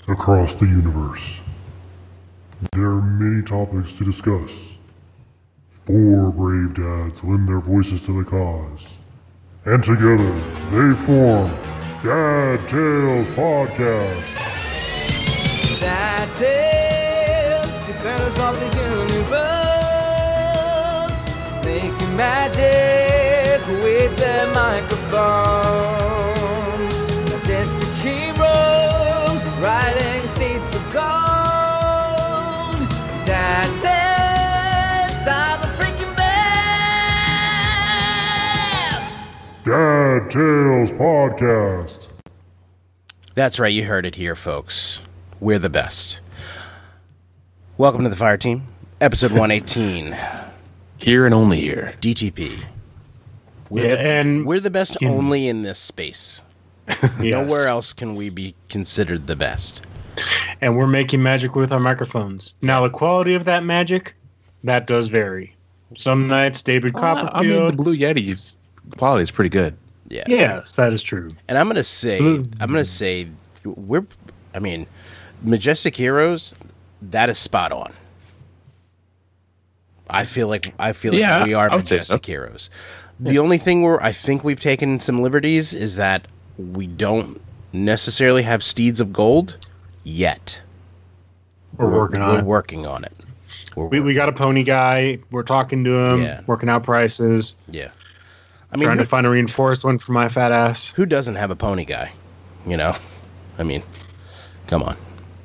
across the universe. There are many topics to discuss. 4 brave dads lend their voices to the cause. And together, they form Dad Tales Podcast. Dad Tales, defenders of the universe, making magic with their microphones. Majestic heroes, riding steeds of gold. Dad Tales are the freaking best. Dad Tales Podcast. That's right, you heard it here, folks. We're the best. Welcome to the Fire Team, episode 118. Here and only here. DTP. And We're the best only in this space. yes. Nowhere else can we be considered the best. And we're making magic with our microphones. Now, the quality of that magic, that does vary. Some nights, David Copperfield. I mean, the Blue Yeti's quality is pretty good. Yeah. Yes, that is true. And I'm gonna say, Majestic Heroes, that is spot on. I feel like Yeah, we are I would say Majestic so. Heroes. The only thing I think we've taken some liberties is that we don't necessarily have steeds of gold yet. We're working on it. Working on it. We got a pony guy. We're talking to him, Yeah. working out prices, Yeah. trying to find a reinforced one for my fat ass. Who doesn't have a pony guy? You know? I mean, come on.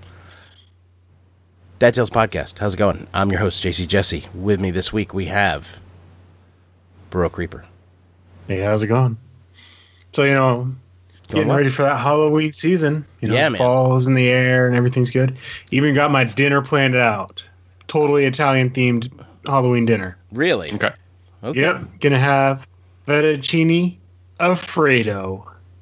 Dad Tales Podcast. How's it going? I'm your host, JC Jesse. With me this week, we have Baroque Reaper. Hey, how's it going? So, getting well. ready for that Halloween season. Yeah, man. Fall's in the air and everything's good. Even got my dinner planned out. Totally Italian-themed Halloween dinner. Really? Okay. Okay. Yep. Gonna have fettuccine Alfredo.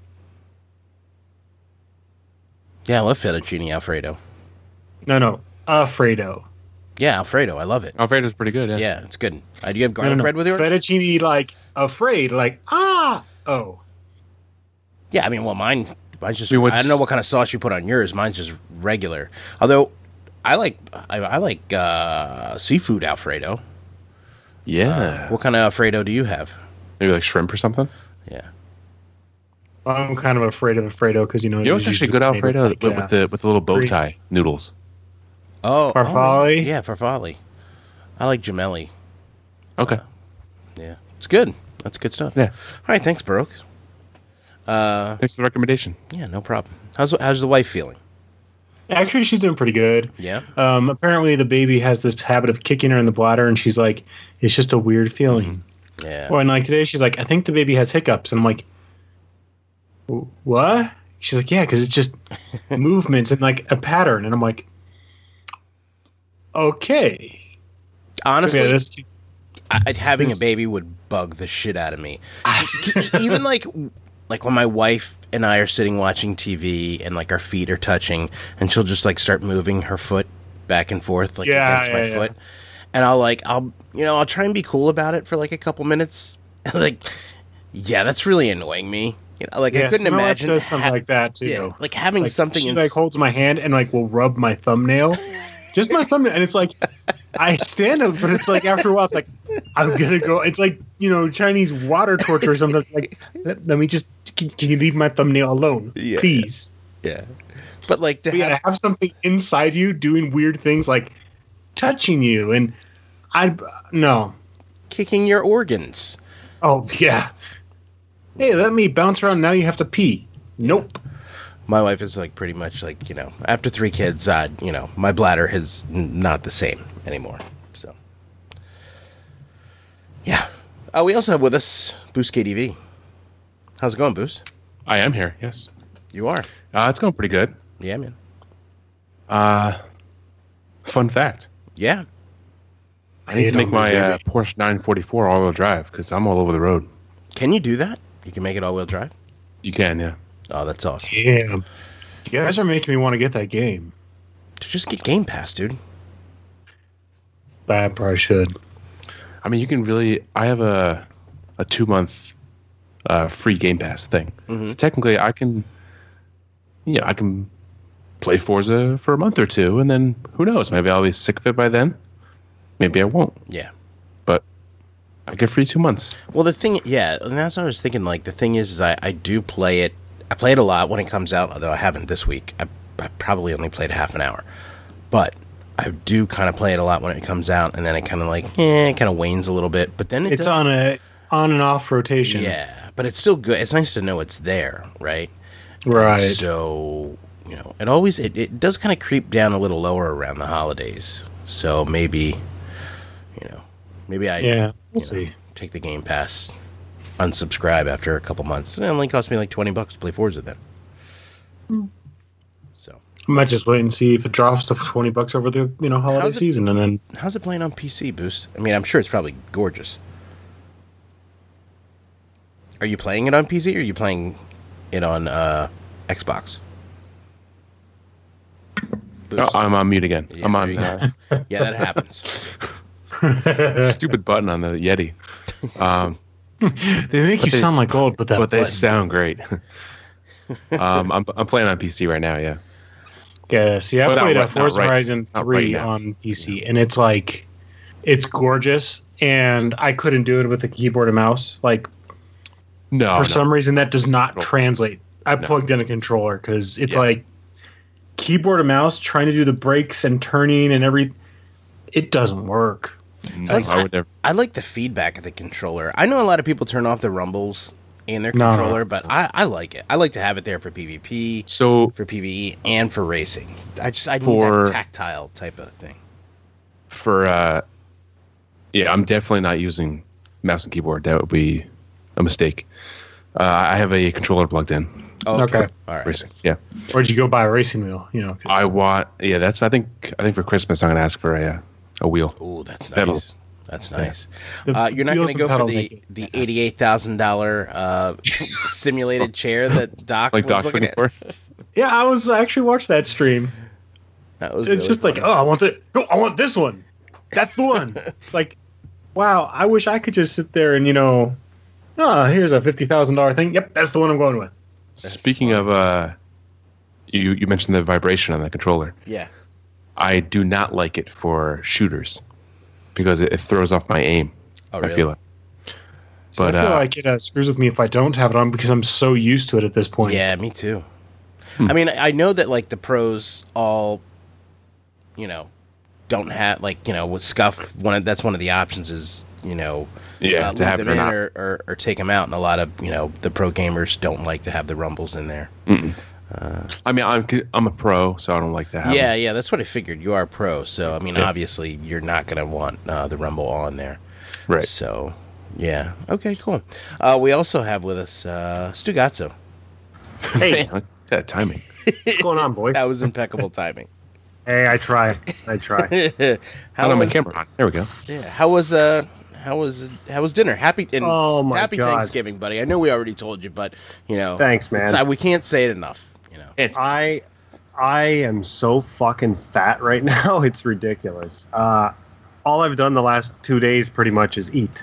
Yeah, I love fettuccine Alfredo. No, Alfredo. Yeah, Alfredo. I love it. Alfredo's pretty good, yeah. Yeah, it's good. Do you have garlic bread with yours? Fettuccine like afraid, like oh. Yeah, I mean, well, mine's just. I mean, I don't know what kind of sauce you put on yours. Mine's just regular. Although, I like seafood Alfredo. Yeah. What kind of Alfredo do you have? Maybe like shrimp or something. Yeah. I'm kind of afraid of Alfredo because You know what's actually good Alfredo? With the little bow Free. tie noodles. Oh, Farfalle? yeah, farfalle. I like gemelli. Okay. Yeah, it's good. That's good stuff. Yeah. All right, thanks, Baroque. Thanks for the recommendation. Yeah, no problem. How's the wife feeling? Actually, she's doing pretty good. Yeah. Apparently, the baby has this habit of kicking her in the bladder, and she's like, it's just a weird feeling. Yeah. Well, and like today, she's like, I think the baby has hiccups, and I'm like, what? She's like, yeah, because it's just movements and like a pattern, and I'm like, okay. Honestly, Yeah, that's- having a baby would bug the shit out of me. Even like when my wife and I are sitting watching TV and like our feet are touching, and she'll just like start moving her foot back and forth like against my foot, and I'll try and be cool about it for like a couple minutes. Like, yeah, that's really annoying me. I couldn't my wife imagine does something like that too. Yeah, like having Like, something. she like holds my hand and like will rub my thumbnail, just my thumbnail, and it's like I stand up, but it's like after a while, it's like I'm gonna go. It's like Chinese water torture or something. It's like let me just can you leave my thumbnail alone, Yeah. please? Yeah, but like to To have something inside you doing weird things like touching you, and no. kicking your organs. Oh yeah. Hey, let me bounce around. Now you have to pee. Nope. My wife is like pretty much like, after 3 kids, my bladder is not the same anymore. So, yeah. We also have with us Boost KDV. How's it going, Boost? I am here, yes. You are. It's going pretty good. Yeah, man. Fun fact. Yeah. I need to make my Porsche 944 all-wheel drive because I'm all over the road. Can you do that? You can make it all-wheel drive? You can, yeah. Oh, that's awesome. Damn. You guys are making me want to get that game. Just get Game Pass, dude. I probably should. I mean, you can really... I have a 2-month free Game Pass thing. Mm-hmm. So technically, I can play Forza for a month or two, and then who knows? Maybe I'll be sick of it by then. Maybe I won't. Yeah. But I get free 2 months. Well, the thing, yeah, and that's what I was thinking. Like, the thing is I do play it. I play it a lot when it comes out, although I haven't this week. I probably only played half an hour. But I do kind of play it a lot when it comes out, and then it kind of it kind of wanes a little bit. But then it's on and off rotation. Yeah, but it's still good. It's nice to know it's there, right? Right. And so, it does kind of creep down a little lower around the holidays. So maybe I we'll see. Take the Game Pass, unsubscribe after a couple months. It only cost me like $20 to play Forza then. So I might just wait and see if it drops to $20 over the holiday season, and then. How's it playing on PC, Boost? I mean, I'm sure it's probably gorgeous. Are you playing it on PC or are you playing it on Xbox? Oh, I'm on mute again. Yeah, I'm on. yeah, that happens. Stupid button on the Yeti. They make you sound like old, but they sound great. I'm playing on PC right now. Yeah. Yeah. See, I played Forza Horizon 3 right on PC, and it's gorgeous, and I couldn't do it with a keyboard and mouse. Like, for some reason, that does not translate. I plugged in a controller because it's like keyboard and mouse trying to do the brakes and turning and it doesn't work. No, I like the feedback of the controller. I know a lot of people turn off the rumbles in their controller, but I like it. I like to have it there for PvP, for PvE, and for racing. I need that tactile type of thing. I'm definitely not using mouse and keyboard. That would be a mistake. I have a controller plugged in. Oh, okay. All right. Racing. Yeah. Or did you go buy a racing wheel? I want. Yeah, that's. I think for Christmas I'm gonna ask for a wheel. Oh, that's nice. Pedals. That's nice. You're not going to go for the $88,000 simulated chair that Doc was looking at? Yeah, I was actually watched that stream. That was. It's just funny. I want it. No, I want this one. That's the one. It's like, wow. I wish I could just sit there and here's a $50,000 thing. Yep, that's the one I'm going with. Speaking of, you mentioned the vibration on the controller. Yeah. I do not like it for shooters because it throws off my aim. Oh, really? I feel it. But I feel like it screws with me if I don't have it on because I'm so used to it at this point. Yeah, me too. I mean, I know that like the pros all, don't have with Scuff. That's one of the options is to have them in or take them out, and a lot of the pro gamers don't like to have the rumbles in there. I mean, I'm a pro, so I don't like that. Yeah, that's what I figured. You are a pro, so I mean, obviously, you're not going to want the rumble on there, right? So, yeah, okay, cool. We also have with us Stugazzo. Hey, that timing. What's going on, boys? That was impeccable timing. Hey, I try. How was my camera on? There we go. Yeah, how was dinner? Happy Thanksgiving, buddy. I know we already told you, but thanks, man. We can't say it enough. I am so fucking fat right now. It's ridiculous. All I've done the last 2 days pretty much is eat.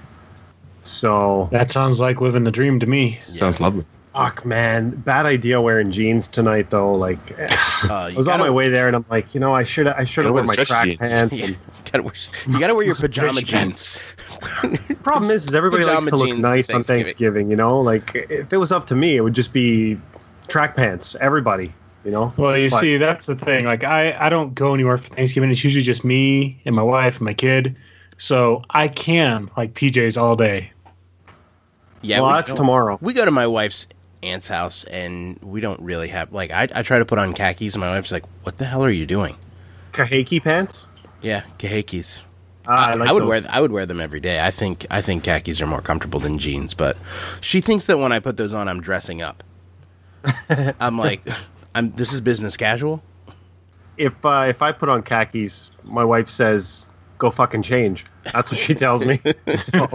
So that sounds like living the dream to me. Sounds lovely. Fuck, man. Bad idea wearing jeans tonight, though. Like, I was on my way there, and I'm like, I should have worn my track pants. You gotta wear your pajama jeans. Problem is everybody likes to look nice on Thanksgiving. Like, if it was up to me, it would just be track pants. Everybody. Well, see, that's the thing. Like, I don't go anywhere for Thanksgiving. It's usually just me and my wife and my kid. So I can like PJs all day. Yeah, well, that's tomorrow. We go to my wife's aunt's house, and we don't really have I try to put on khakis, and my wife's like, "What the hell are you doing?" Kahake pants? Yeah, kahakis. I would wear them every day. I think khakis are more comfortable than jeans, but she thinks that when I put those on, I'm dressing up. I'm like, this is business casual. If I put on khakis, my wife says, "Go fucking change." That's what she tells me. So.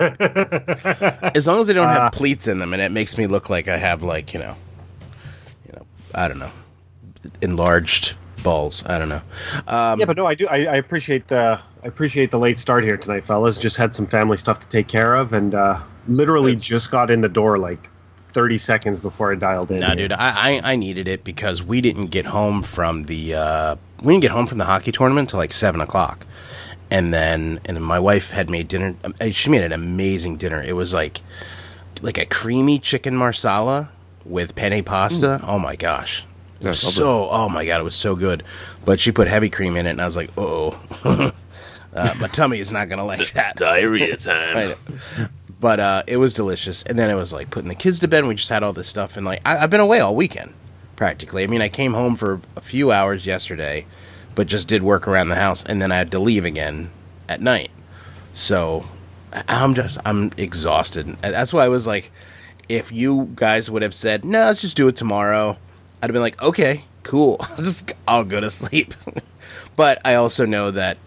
As long as they don't have pleats in them, and it makes me look like I have I don't know, enlarged balls. I don't know. Yeah, but no, I do. I appreciate the late start here tonight, fellas. Just had some family stuff to take care of, and literally just got in the door like 30 seconds before I dialed in. No, dude, I needed it because we didn't get home from the hockey tournament till like 7:00, and then my wife had made dinner. She made an amazing dinner. It was like a creamy chicken marsala with penne pasta. Oh my gosh, oh my god, it was so good. But she put heavy cream in it, and I was like, oh, my tummy is not gonna like that. Diarrhea time. But it was delicious. And then it was like putting the kids to bed, and we just had all this stuff. And like I've been away all weekend, practically. I mean, I came home for a few hours yesterday, but just did work around the house, and then I had to leave again at night. So I'm exhausted. And that's why I was like, if you guys would have said, no, let's just do it tomorrow, I'd have been like, okay, cool. I'll go to sleep. But I also know that,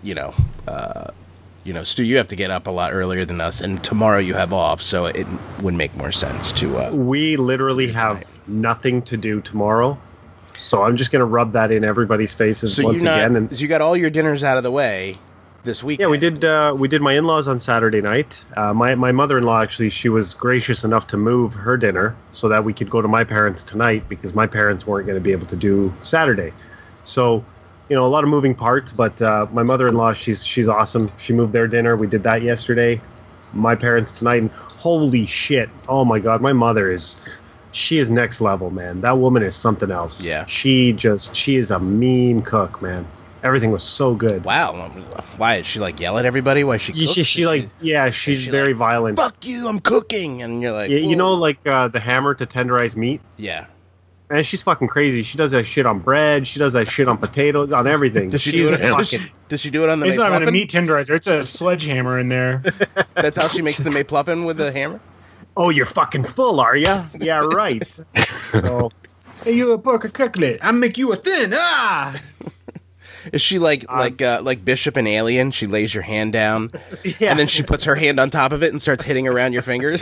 Stu, you have to get up a lot earlier than us, and tomorrow you have off, so it would make more sense to... we literally have nothing to do tomorrow, so I'm just going to rub that in everybody's faces again. And so you got all your dinners out of the way this weekend. Yeah, we did my in-laws on Saturday night. My mother-in-law, actually, she was gracious enough to move her dinner so that we could go to my parents tonight, because my parents weren't going to be able to do Saturday. So... a lot of moving parts, but my mother-in-law, she's awesome. She moved their dinner. We did that yesterday. My parents tonight, and holy shit. Oh my God, my mother she is next level, man. That woman is something else. Yeah. She is a mean cook, man. Everything was so good. Wow. Why, did she like yell at everybody while she cooks? She's very violent. Fuck you, I'm cooking. And you're like, the hammer to tenderize meat? Yeah. And she's fucking crazy. She does that shit on bread. She does that shit on potatoes, on everything. Does she do it on the It's not even a Maypluppen? meat tenderizer. It's a sledgehammer in there. That's how she makes the Maypluppen, with the hammer? Oh, you're fucking full, are ya? Yeah, right. So, Hey, you a pork cutlet. I make you a thin. Ah! Is she like Bishop in Alien? She lays your hand down, yeah. and then she puts her hand on top of it and starts hitting around your fingers?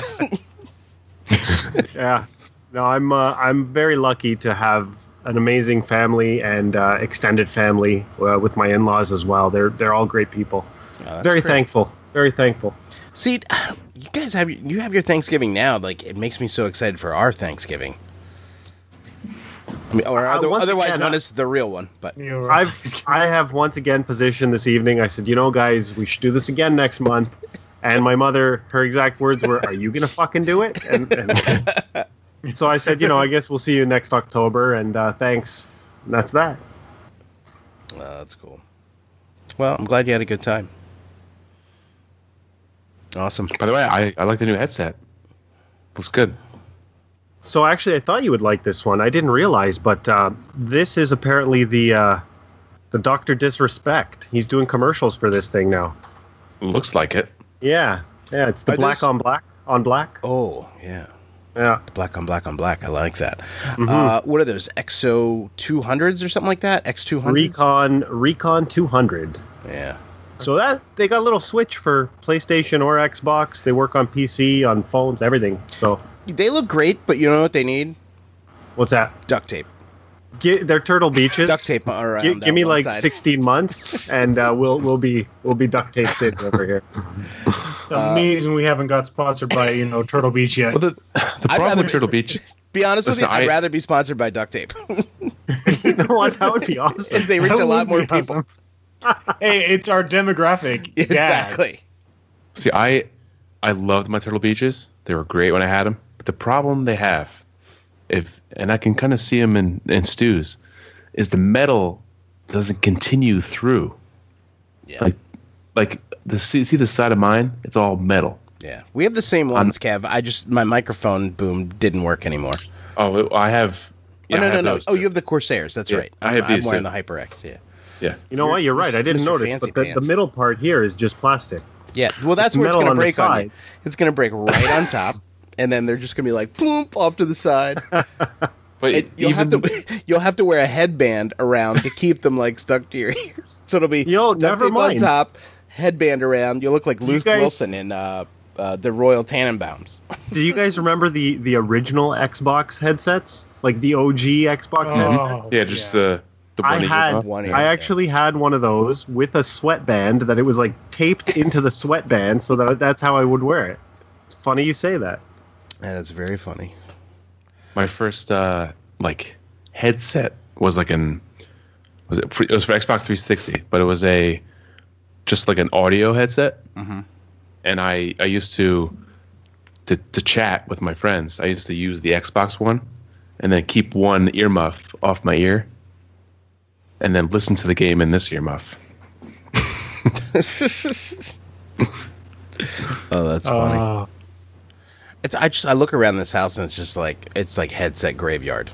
Yeah. No, I'm very lucky to have an amazing family and extended family with my in-laws as well. They're all great people. Oh, Very great. thankful. Very thankful. See, you guys have your Thanksgiving now. Like, it makes me so excited for our Thanksgiving. I mean, or otherwise known as the real one. But You're I have once again positioned this evening. I said, guys, we should do this again next month. And my mother, her exact words were, "Are you gonna fucking do it?" And so I said, I guess we'll see you next October, and thanks. And that's that. That's cool. Well, I'm glad you had a good time. Awesome. By the way, I like the new headset. Looks good. So actually, I thought you would like this one. I didn't realize, but this is apparently the Dr. Disrespect. He's doing commercials for this thing now. Looks like it. Yeah, it's the Are black those- on black. Oh, yeah. Yeah. Black on black on black. I like that. What are those? XO 200s or something like that? X200s? Recon 200. Yeah. So that they got a little switch for PlayStation or Xbox. They work on PC, on phones, everything. So They look great, but you know what they need? what's that? Duct tape. They're Turtle Beaches. Duct tape around. Give me one like side. 16 months, and we'll be duct taped in over here. It's amazing we haven't got sponsored by Turtle Beach yet. Well, the problem rather- with Turtle Beach, Be honest with you, Listen, I'd I- rather be sponsored by duct tape. You know what? That would be awesome. They reach That a lot would more be people. awesome. Hey, it's our demographic. Dads. Exactly. see, I loved my Turtle Beaches. They were great when I had them. But the problem they have, and I can kind of see them in stews, is the metal doesn't continue through. Yeah. Like see the side of mine? It's all metal. Yeah. We have the same ones, Kev. My microphone boom didn't work anymore. Oh, I have. Yeah, I have no. those Oh, too. you have the Corsairs. That's Yeah, right. I have I'm these, wearing too. the HyperX. Yeah. Yeah. You know what? You're right. I didn't Mr. notice, Fancy but the Pants. middle part here is just plastic. Yeah. Well, that's It's where it's metal going to on the break on you. sides. It's going to break right on top, and then they're just going to be like, boom, off to the side. But And you'll have to wear a headband around to keep them like stuck to your ears. So it'll be duct never tape mind. on top, headband around. You'll look like you Luke guys- Wilson in the Royal Tannenbaums. Do you guys remember the original Xbox headsets? Like the OG Xbox headsets? yeah, just the I one ear had, off. One ear. I actually had one of those with a sweatband that it was like taped into the sweatband, so that's how I would wear it. It's funny you say that. That is very funny. My first like headset was like it was for Xbox 360, but it was just like an audio headset. Mm-hmm. And I used to chat with my friends. I used to use the Xbox one, and then keep one earmuff off my ear, and then listen to the game in this earmuff. Oh, that's funny. I look around this house and it's like headset graveyard.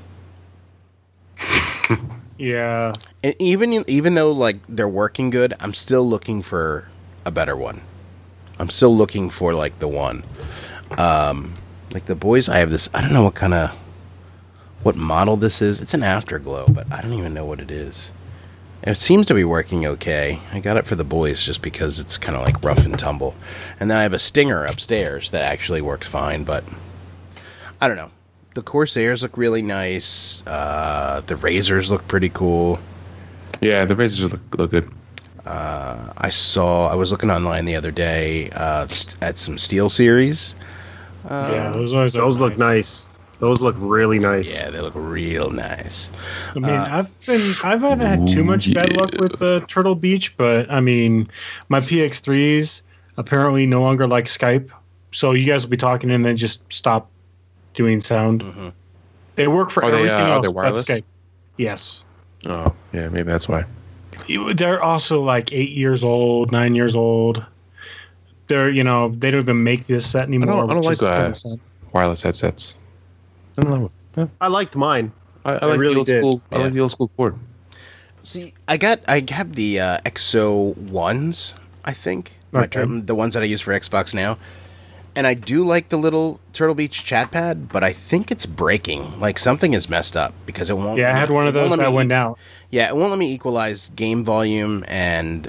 Yeah. And even though like they're working good, I'm still looking for a better one. I'm still looking for like the one. Like the boys, I have this. I don't know what model this is. It's an Afterglow, but I don't even know what it is. It seems to be working okay. I got it for the boys just because it's kind of like rough and tumble. And then I have a Stinger upstairs that actually works fine, but I don't know. The Corsairs look really nice. The Razors look pretty cool. Yeah, the Razors look good. I was looking online the other day at some SteelSeries. Yeah, those look nice. Those look really nice. Yeah, they look real nice. I mean, I haven't had too much bad luck with Turtle Beach, but I mean, my PX3s apparently no longer like Skype, so you guys will be talking and then just stop doing sound. Mm-hmm. They work for everything else but wireless? Skype. Yes. Oh, yeah, maybe that's why. They're also like 8 years old, 9 years old. They don't even make this set anymore. I don't like wireless headsets. I don't know. I liked mine. I like really the old did. school. I like the old school cord. See, I have the XO ones, I think. Okay. The ones that I use for Xbox now. And I do like the little Turtle Beach chat pad, but I think it's breaking. Like something is messed up because it won't. Yeah, I had one of those that went out. Yeah, it won't let me equalize game volume and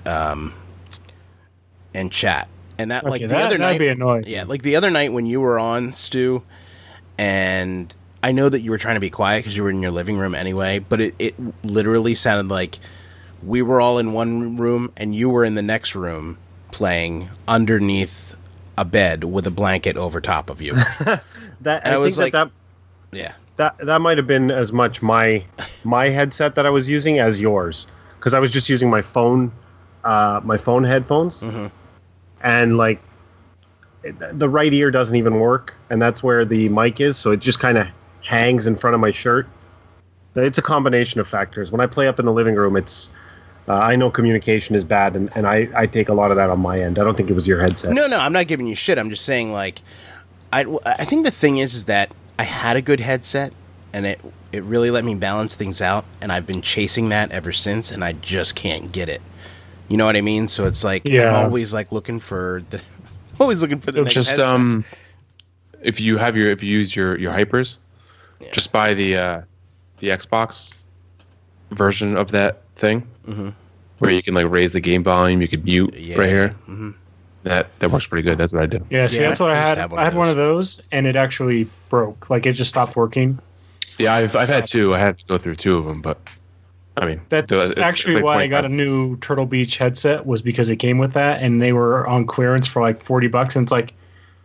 chat. And that like the other night, that'd be annoying. Yeah, like the other night when you were on, Stu, and I know that you were trying to be quiet because you were in your living room anyway, but it literally sounded like we were all in one room and you were in the next room playing underneath a bed with a blanket over top of you. That might have been as much my headset that I was using as yours, because I was just using my phone headphones, Mm-hmm. and like the right ear doesn't even work, and that's where the mic is, so it just kind of hangs in front of my shirt. It's a combination of factors. When I play up in the living room, it's I know communication is bad, and I take a lot of that on my end. I don't think it was your headset. No, I'm not giving you shit. I'm just saying, like, I think the thing is that I had a good headset, and it really let me balance things out, and I've been chasing that ever since, and I just can't get it. You know what I mean? So it's like I'm always like looking for the next Just headset. if you use your hypers, just buy the Xbox version of that thing, Mm-hmm. where you can like raise the game volume. You can mute right here. Mm-hmm. That works pretty good. That's what I do. Yeah, see, that's what I had. I had one of those, and it actually broke. Like, it just stopped working. Yeah, I've had two. I had to go through two of them, but I mean, That's actually like why I got a new Turtle Beach headset, was because it came with that, and they were on clearance for like $40, and it's like,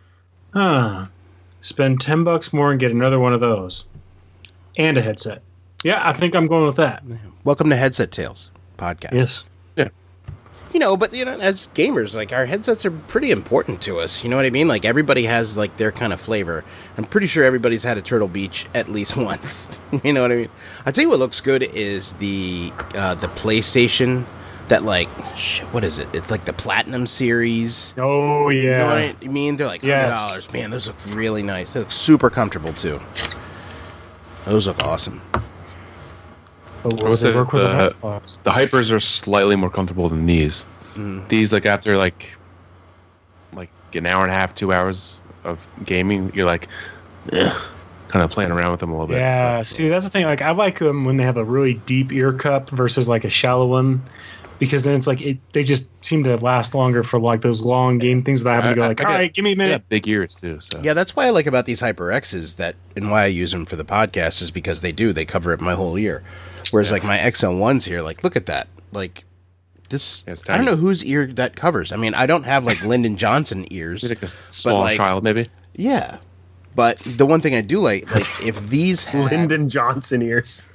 spend $10 more and get another one of those, and a headset. Yeah, I think I'm going with that. Welcome to Headset Tales podcast. Yes. Yeah. But as gamers, like, our headsets are pretty important to us. You know what I mean? Like, everybody has like their kind of flavor. I'm pretty sure everybody's had a Turtle Beach at least once. You know what I mean? I'll tell you what looks good is the PlayStation. That like, what is it? It's like the Platinum series. Oh, yeah. You know what I mean? They're like $100. Yes. Man, those look really nice. They look super comfortable too. Those look awesome. But I would say work with an Xbox. the hypers are slightly more comfortable than these. These, like, after like an hour and a half, 2 hours of gaming, you're like, kind of playing around with them a little bit. Yeah, see, that's the thing. Like, I like them when they have a really deep ear cup versus like a shallow one, because then it's like they just seem to last longer for like those long game things without having to go like, all right, give me a They minute. have big ears too. So Yeah, that's why I like about these HyperXs and why I use them for the podcast is because they cover up my whole ear. Whereas like my XL1s here, like, look at that. Like, this, Yeah, it's I don't tiny. know whose ear that covers. I mean, I don't have like Lyndon Johnson ears. You're like a small like- child, maybe. Yeah. But the one thing I do like if these had, Lyndon Johnson ears.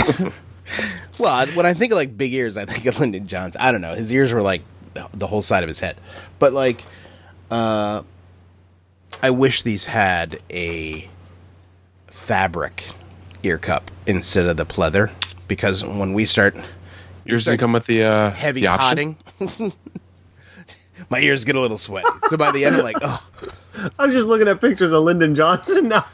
well, when I think of like big ears, I think of Lyndon Johnson. I don't know. His ears were like the whole side of his head. But like, I wish these had a fabric ear cup instead of the pleather, because when we start Yours didn't come with the heavy the option? potting, my ears get a little sweaty. So by the end, I'm like, oh, I'm just looking at pictures of Lyndon Johnson now.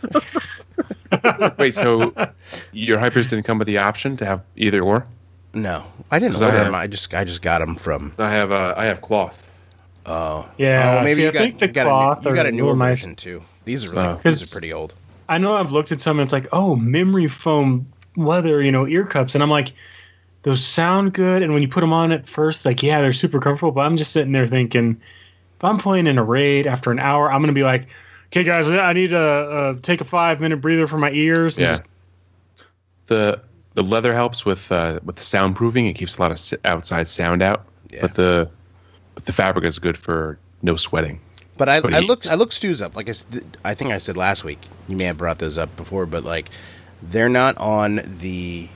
Wait, so your hypers didn't come with the option to have either or? no, I didn't 'Cause I order have- them. I just got them from. I have cloth. Oh, Yeah, maybe see, you I think the cloth you got a are newer real nice. version too. These are Oh. these are pretty old. I know I've looked at some and it's like, oh, memory foam leather, ear cups. And I'm like, those sound good. And when you put them on at first, like, yeah, they're super comfortable. But I'm just sitting there thinking, if I'm playing in a raid after an hour, I'm going to be like, okay, guys, I need to take a 5-minute breather for my ears. And Yeah. just- The leather helps with soundproofing. It keeps a lot of outside sound out. Yeah. But the fabric is good for no sweating. But I But he- looked Stu's up. Like I think I said last week. You may have brought those up before, but like they're not on the.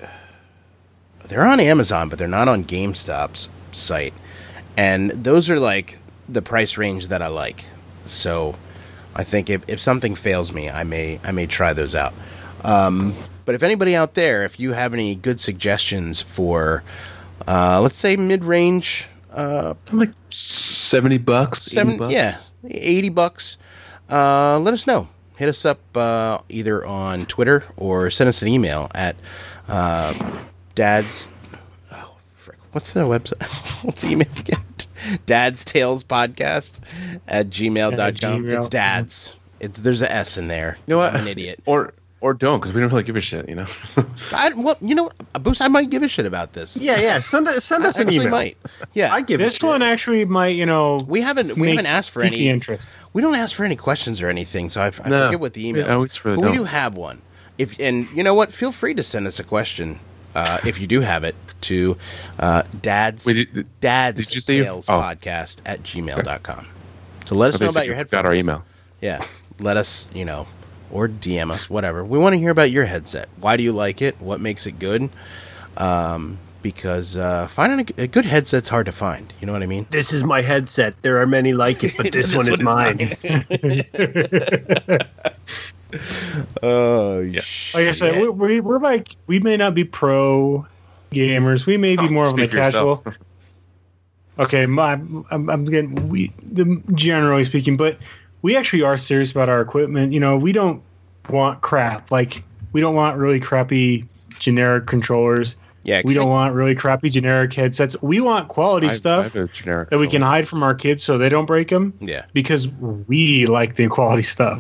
They're on Amazon, but they're not on GameStop's site, and those are like the price range that I like. So I think if something fails me, I may try those out. But if anybody out there, if you have any good suggestions for, let's say mid-range. Like $70, $80. Yeah, $80. Let us know. Hit us up either on Twitter or send us an email at Dad's. Oh, frick! What's the website? What's the email again? Dad's Tales Podcast at gmail.com. At Gmail. It's Dad's. There's an S in there. You know what? I'm an idiot. Or don't, because we don't really give a shit, Boost, I might give a shit about this. Yeah. Send us I an actually email. might. Yeah, I give This it. one actually might, we haven't make asked for piqued any interest. We don't ask for any questions or anything, so I No. forget what the email Yeah, we is. just really but we don't. do have one. And you know what? Feel free to send us a question if you do have it to Dad's Wait, did you say your- Tales oh. Podcast at gmail.com. So let us know about your headphones. Got our email. Yeah. Let us, or DM us, whatever. We want to hear about your headset. Why do you like it? What makes it good? Because finding a good headset's hard to find. You know what I mean? This is my headset. There are many like it, but this one is mine. Oh, Like I said, we're like, we may not be pro gamers. We may be more of a speak for yourself. casual. Okay, I'm getting generally speaking, but we actually are serious about our equipment. We don't want crap. Like, we don't want really crappy generic controllers. Yeah, We don't want really crappy generic headsets. We want quality I stuff have a generic that we can controller. hide from our kids so they don't break them. Yeah. Because we like the quality stuff.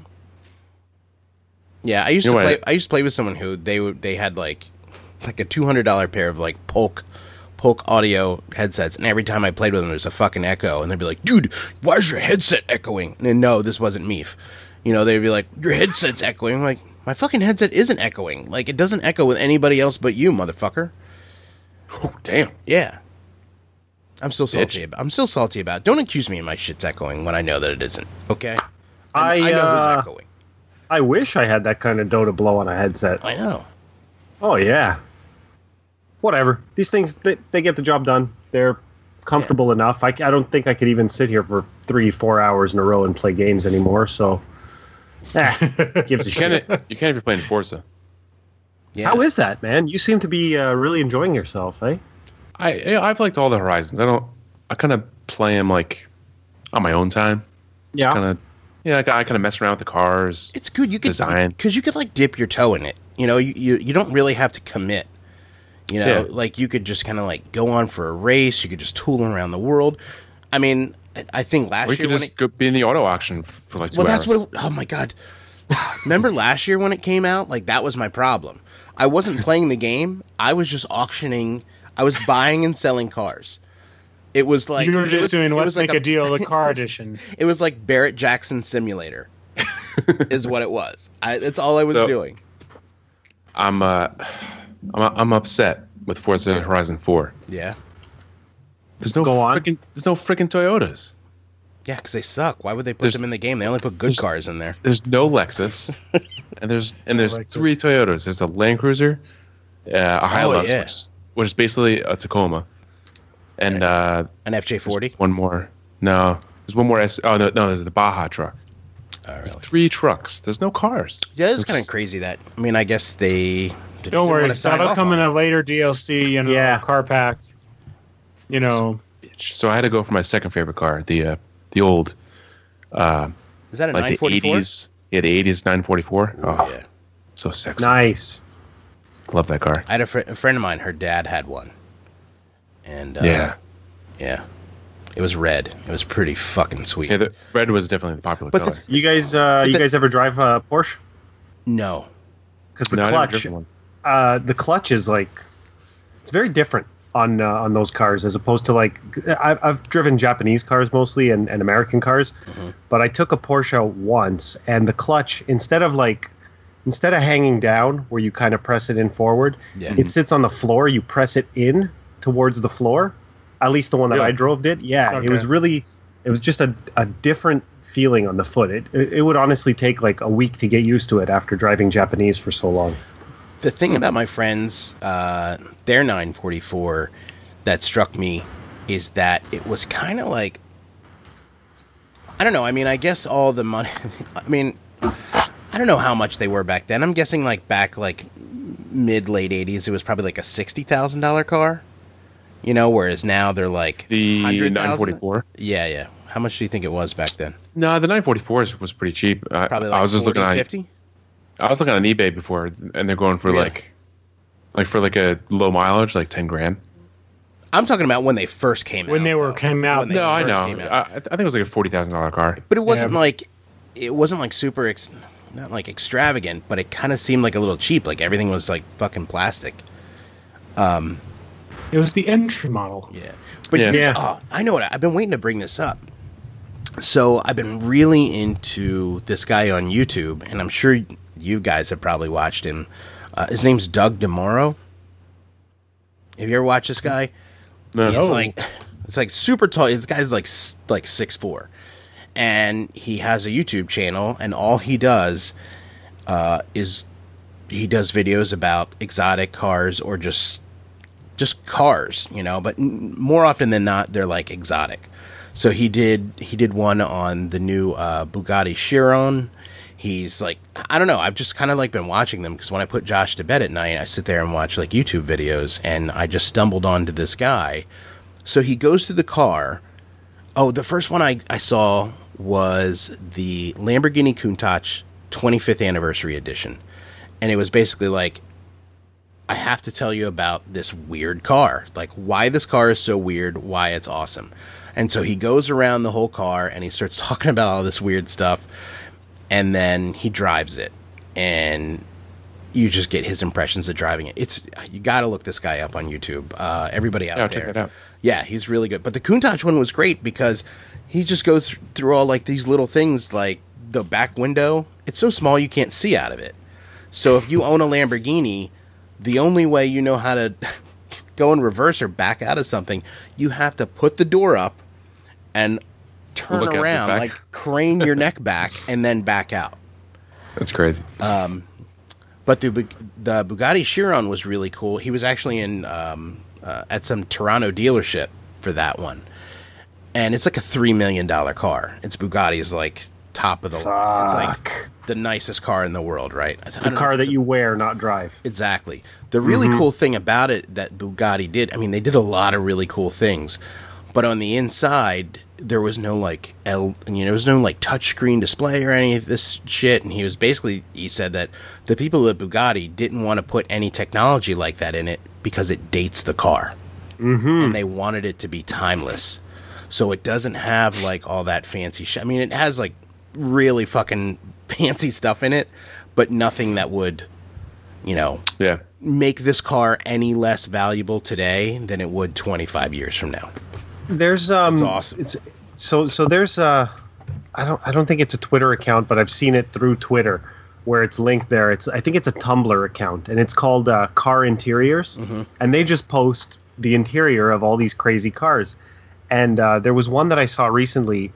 Yeah, I used You to know play. what? I used to play with someone who they had like a $200 pair of like Polk audio headsets, and every time I played with them, there was a fucking echo, and they'd be like, "Dude, why is your headset echoing?" And no, this wasn't Meef. They'd be like, "Your headset's echoing." I'm like, my fucking headset isn't echoing. Like, it doesn't echo with anybody else but you, motherfucker. Oh, damn. Yeah. I'm still salty about it. Don't accuse me of my shit's echoing when I know that it isn't. Okay. I know who's echoing. I wish I had that kind of dough to blow on a headset. I know. Oh yeah. Whatever. These things they get the job done. They're comfortable enough. I don't think I could even sit here for 3-4 hours in a row and play games anymore. So, gives a You can shit. if you're playing Forza. Yeah. How is that, man? You seem to be really enjoying yourself, eh? I've liked all the Horizons. I kind of play them like on my own time. Yeah. I kind of mess around with the cars. It's good. You could Design. because you could like dip your toe in it. You don't really have to commit. Yeah. Like you could just kind of like go on for a race. You could just tool around the world. I mean, I think last Or you year could when just go be in the auto auction for like 2 well, hours. that's what. Oh my god! Remember last year when it came out? Like that was my problem. I wasn't playing the game. I was just auctioning. I was buying and selling cars. It was like You were it just was- doing it let's was like make a deal, the car edition. It was like Barrett Jackson Simulator, is what it was. That's all I was So- doing. I'm upset with Forza Horizon 4. Yeah. There's no Go on. freaking Toyotas. Yeah, because they suck. Why would they put them in the game? They only put good cars in there. There's no Lexus, and there's Lexus. 3 Toyotas. There's a Land Cruiser, a Hilux, yeah. which is basically a Tacoma, and An FJ40. one more. No, there's one more. No, there's the Baja truck. Oh, There's really? 3 trucks. There's no cars. Yeah, it's kind of crazy that. I mean, I guess they. Don't worry, wanna sign that'll off come on in it. a later DLC. Yeah. Car pack. Bitch. So I had to go for my second favorite car, the old Is that a like the 944? 80s. Yeah, the 80s 944. Oh, yeah. So sexy. Nice. Love that car. I had a friend of mine. Her dad had one, and Yeah. it was red. It was pretty fucking sweet. Yeah, the red was definitely the popular But the color. You guys, ever drive a Porsche? No, Because the No, I never clutch, driven one. the clutch is like, it's very different on those cars as opposed to like, I've driven Japanese cars mostly and American cars, but I took a Porsche out once and the clutch, instead of hanging down where you kind of press it in forward, Yeah. it sits on the floor. You press it in towards the floor. At least the one that Really? I drove did. Yeah, Okay. it was just a different feeling on the foot. It would honestly take like a week to get used to it after driving Japanese for so long. the thing about my friends, their 944, that struck me is that it was kind of like, I don't know. I mean, I guess all the money. I mean, I don't know how much they were back then. I'm guessing like back like late 80s, it was probably like a $60,000 car. You know, whereas now they're like The 100,000? 944. Yeah, yeah. How much do you think it was back then? No, the 944 was pretty cheap. Probably like I was just 40, looking on 50? I was looking on eBay before, and they're going for Really? like for like a low mileage, like 10 grand. I'm talking about when they first came out. When they though. came out. When they No, I first know. came out. I think it was like a $40,000 car. But it wasn't Yeah. like super not like extravagant, but it kind of seemed like a little cheap. Like everything was like fucking plastic. It was the entry model. Yeah. But Yeah. Yeah. oh, I know what I've been waiting to bring this up. So I've been really into this guy on YouTube, and I'm sure you guys have probably watched him. His name's Doug DeMauro. Have you ever watched this guy? No. He's like, it's like super tall. This guy's like 6'4", and he has a YouTube channel, and all he does is he does videos about exotic cars or just cars, you know. But more often than not, they're like exotic. So he did one on the new Bugatti Chiron. He's like, I don't know. I've just kind of like been watching them because when I put Josh to bed at night, I sit there and watch like YouTube videos, and I just stumbled onto this guy. So he goes to the car. Oh, the first one I saw was the Lamborghini Countach 25th anniversary edition. And it was basically like, I have to tell you about this weird car. Like why this car is so weird, why it's awesome. And so he goes around the whole car and he starts talking about all this weird stuff. And then he drives it, and you just get his impressions of driving it. You got to look this guy up on YouTube. Everybody out Yeah, I'll there, check it out. yeah, he's really good. But the Countach one was great because he just goes through all like these little things, like the back window. It's so small you can't see out of it. So if you own a Lamborghini, the only way you know how to go in reverse or back out of something, you have to put the door up and turn Look at the around, back. like crane your neck back and then back out. That's crazy. But the Bugatti Chiron was really cool. He was actually in at some Toronto dealership for that one, and it's like a $3 million car. It's Bugatti's like top of the line. It's like the nicest car in the world, right? The car that you wear, not drive. Exactly. The really cool thing about it that Bugatti did, I mean, they did a lot of really cool things, but on the inside, there was no like there was no like touchscreen display or any of this shit. And he said that the people at Bugatti didn't want to put any technology like that in it because it dates the car. And they wanted it to be timeless. So it doesn't have like all that fancy shit. I mean, it has like really fucking fancy stuff in it, but nothing that would, Yeah. make this car any less valuable today than it would 25 years from now. There's It's awesome. It's so there's I don't think it's a Twitter account, but I've seen it through Twitter where it's linked there. I think it's a Tumblr account, and it's called Car Interiors, and they just post the interior of all these crazy cars. And there was one that I saw recently.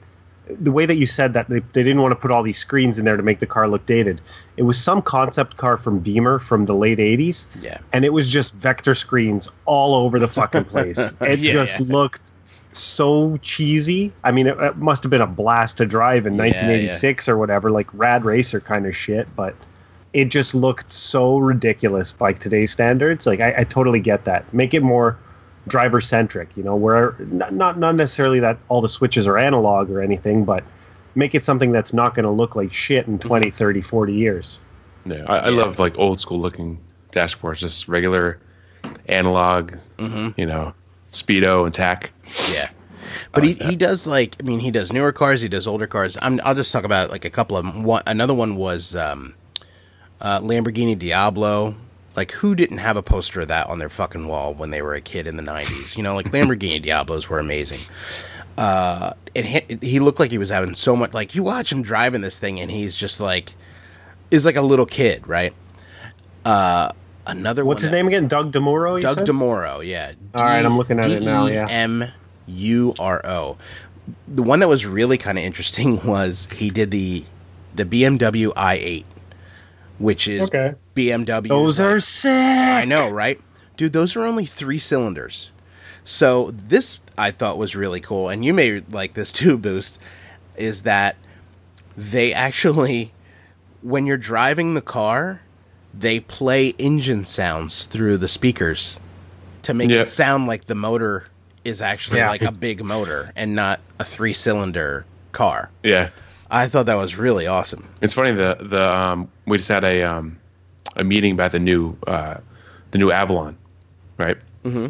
the way that you said that they didn't want to put all these screens in there to make the car look dated. It was some concept car from Beamer from the late 80s. Yeah. And it was just vector screens all over the fucking place. It looked so cheesy. I mean, it must have been a blast to drive in 1986 or whatever, like Rad Racer kind of shit, but it just looked so ridiculous by today's standards. Like, I totally get that. Make it more driver centric, you know, where not necessarily that all the switches are analog or anything, but make it something that's not going to look like shit in 20, 30, 40 years. Yeah, I love like old school looking dashboards, just regular analog, you know, speedo and tack. Yeah. But he does like, I mean, he does newer cars, he does older cars. I'll just talk about like a couple of them. Another one was Lamborghini Diablo. Like, who didn't have a poster of that on their fucking wall when they were a kid in the 90s? You know, like, Lamborghini Diablos were amazing. And he looked like he was having so much... Like, you watch him driving this thing, and he's just like... Is like a little kid, right? Another one... What's his name again? Doug DeMuro, you Doug said? DeMuro, yeah. All right, I'm looking at it now, yeah. DeMuro. The one that was really kind of interesting was he did the BMW i8, which is BMW. Those are sick. I know, right? Dude, those are only 3 cylinders. So this I thought was really cool, and you may like this too, Boost, is that they actually, when you're driving the car, they play engine sounds through the speakers to make it sound like the motor is actually like a big motor and not a 3-cylinder car. Yeah. I thought that was really awesome. It's funny, we just had a meeting about the new Avalon, right? Mm-hmm.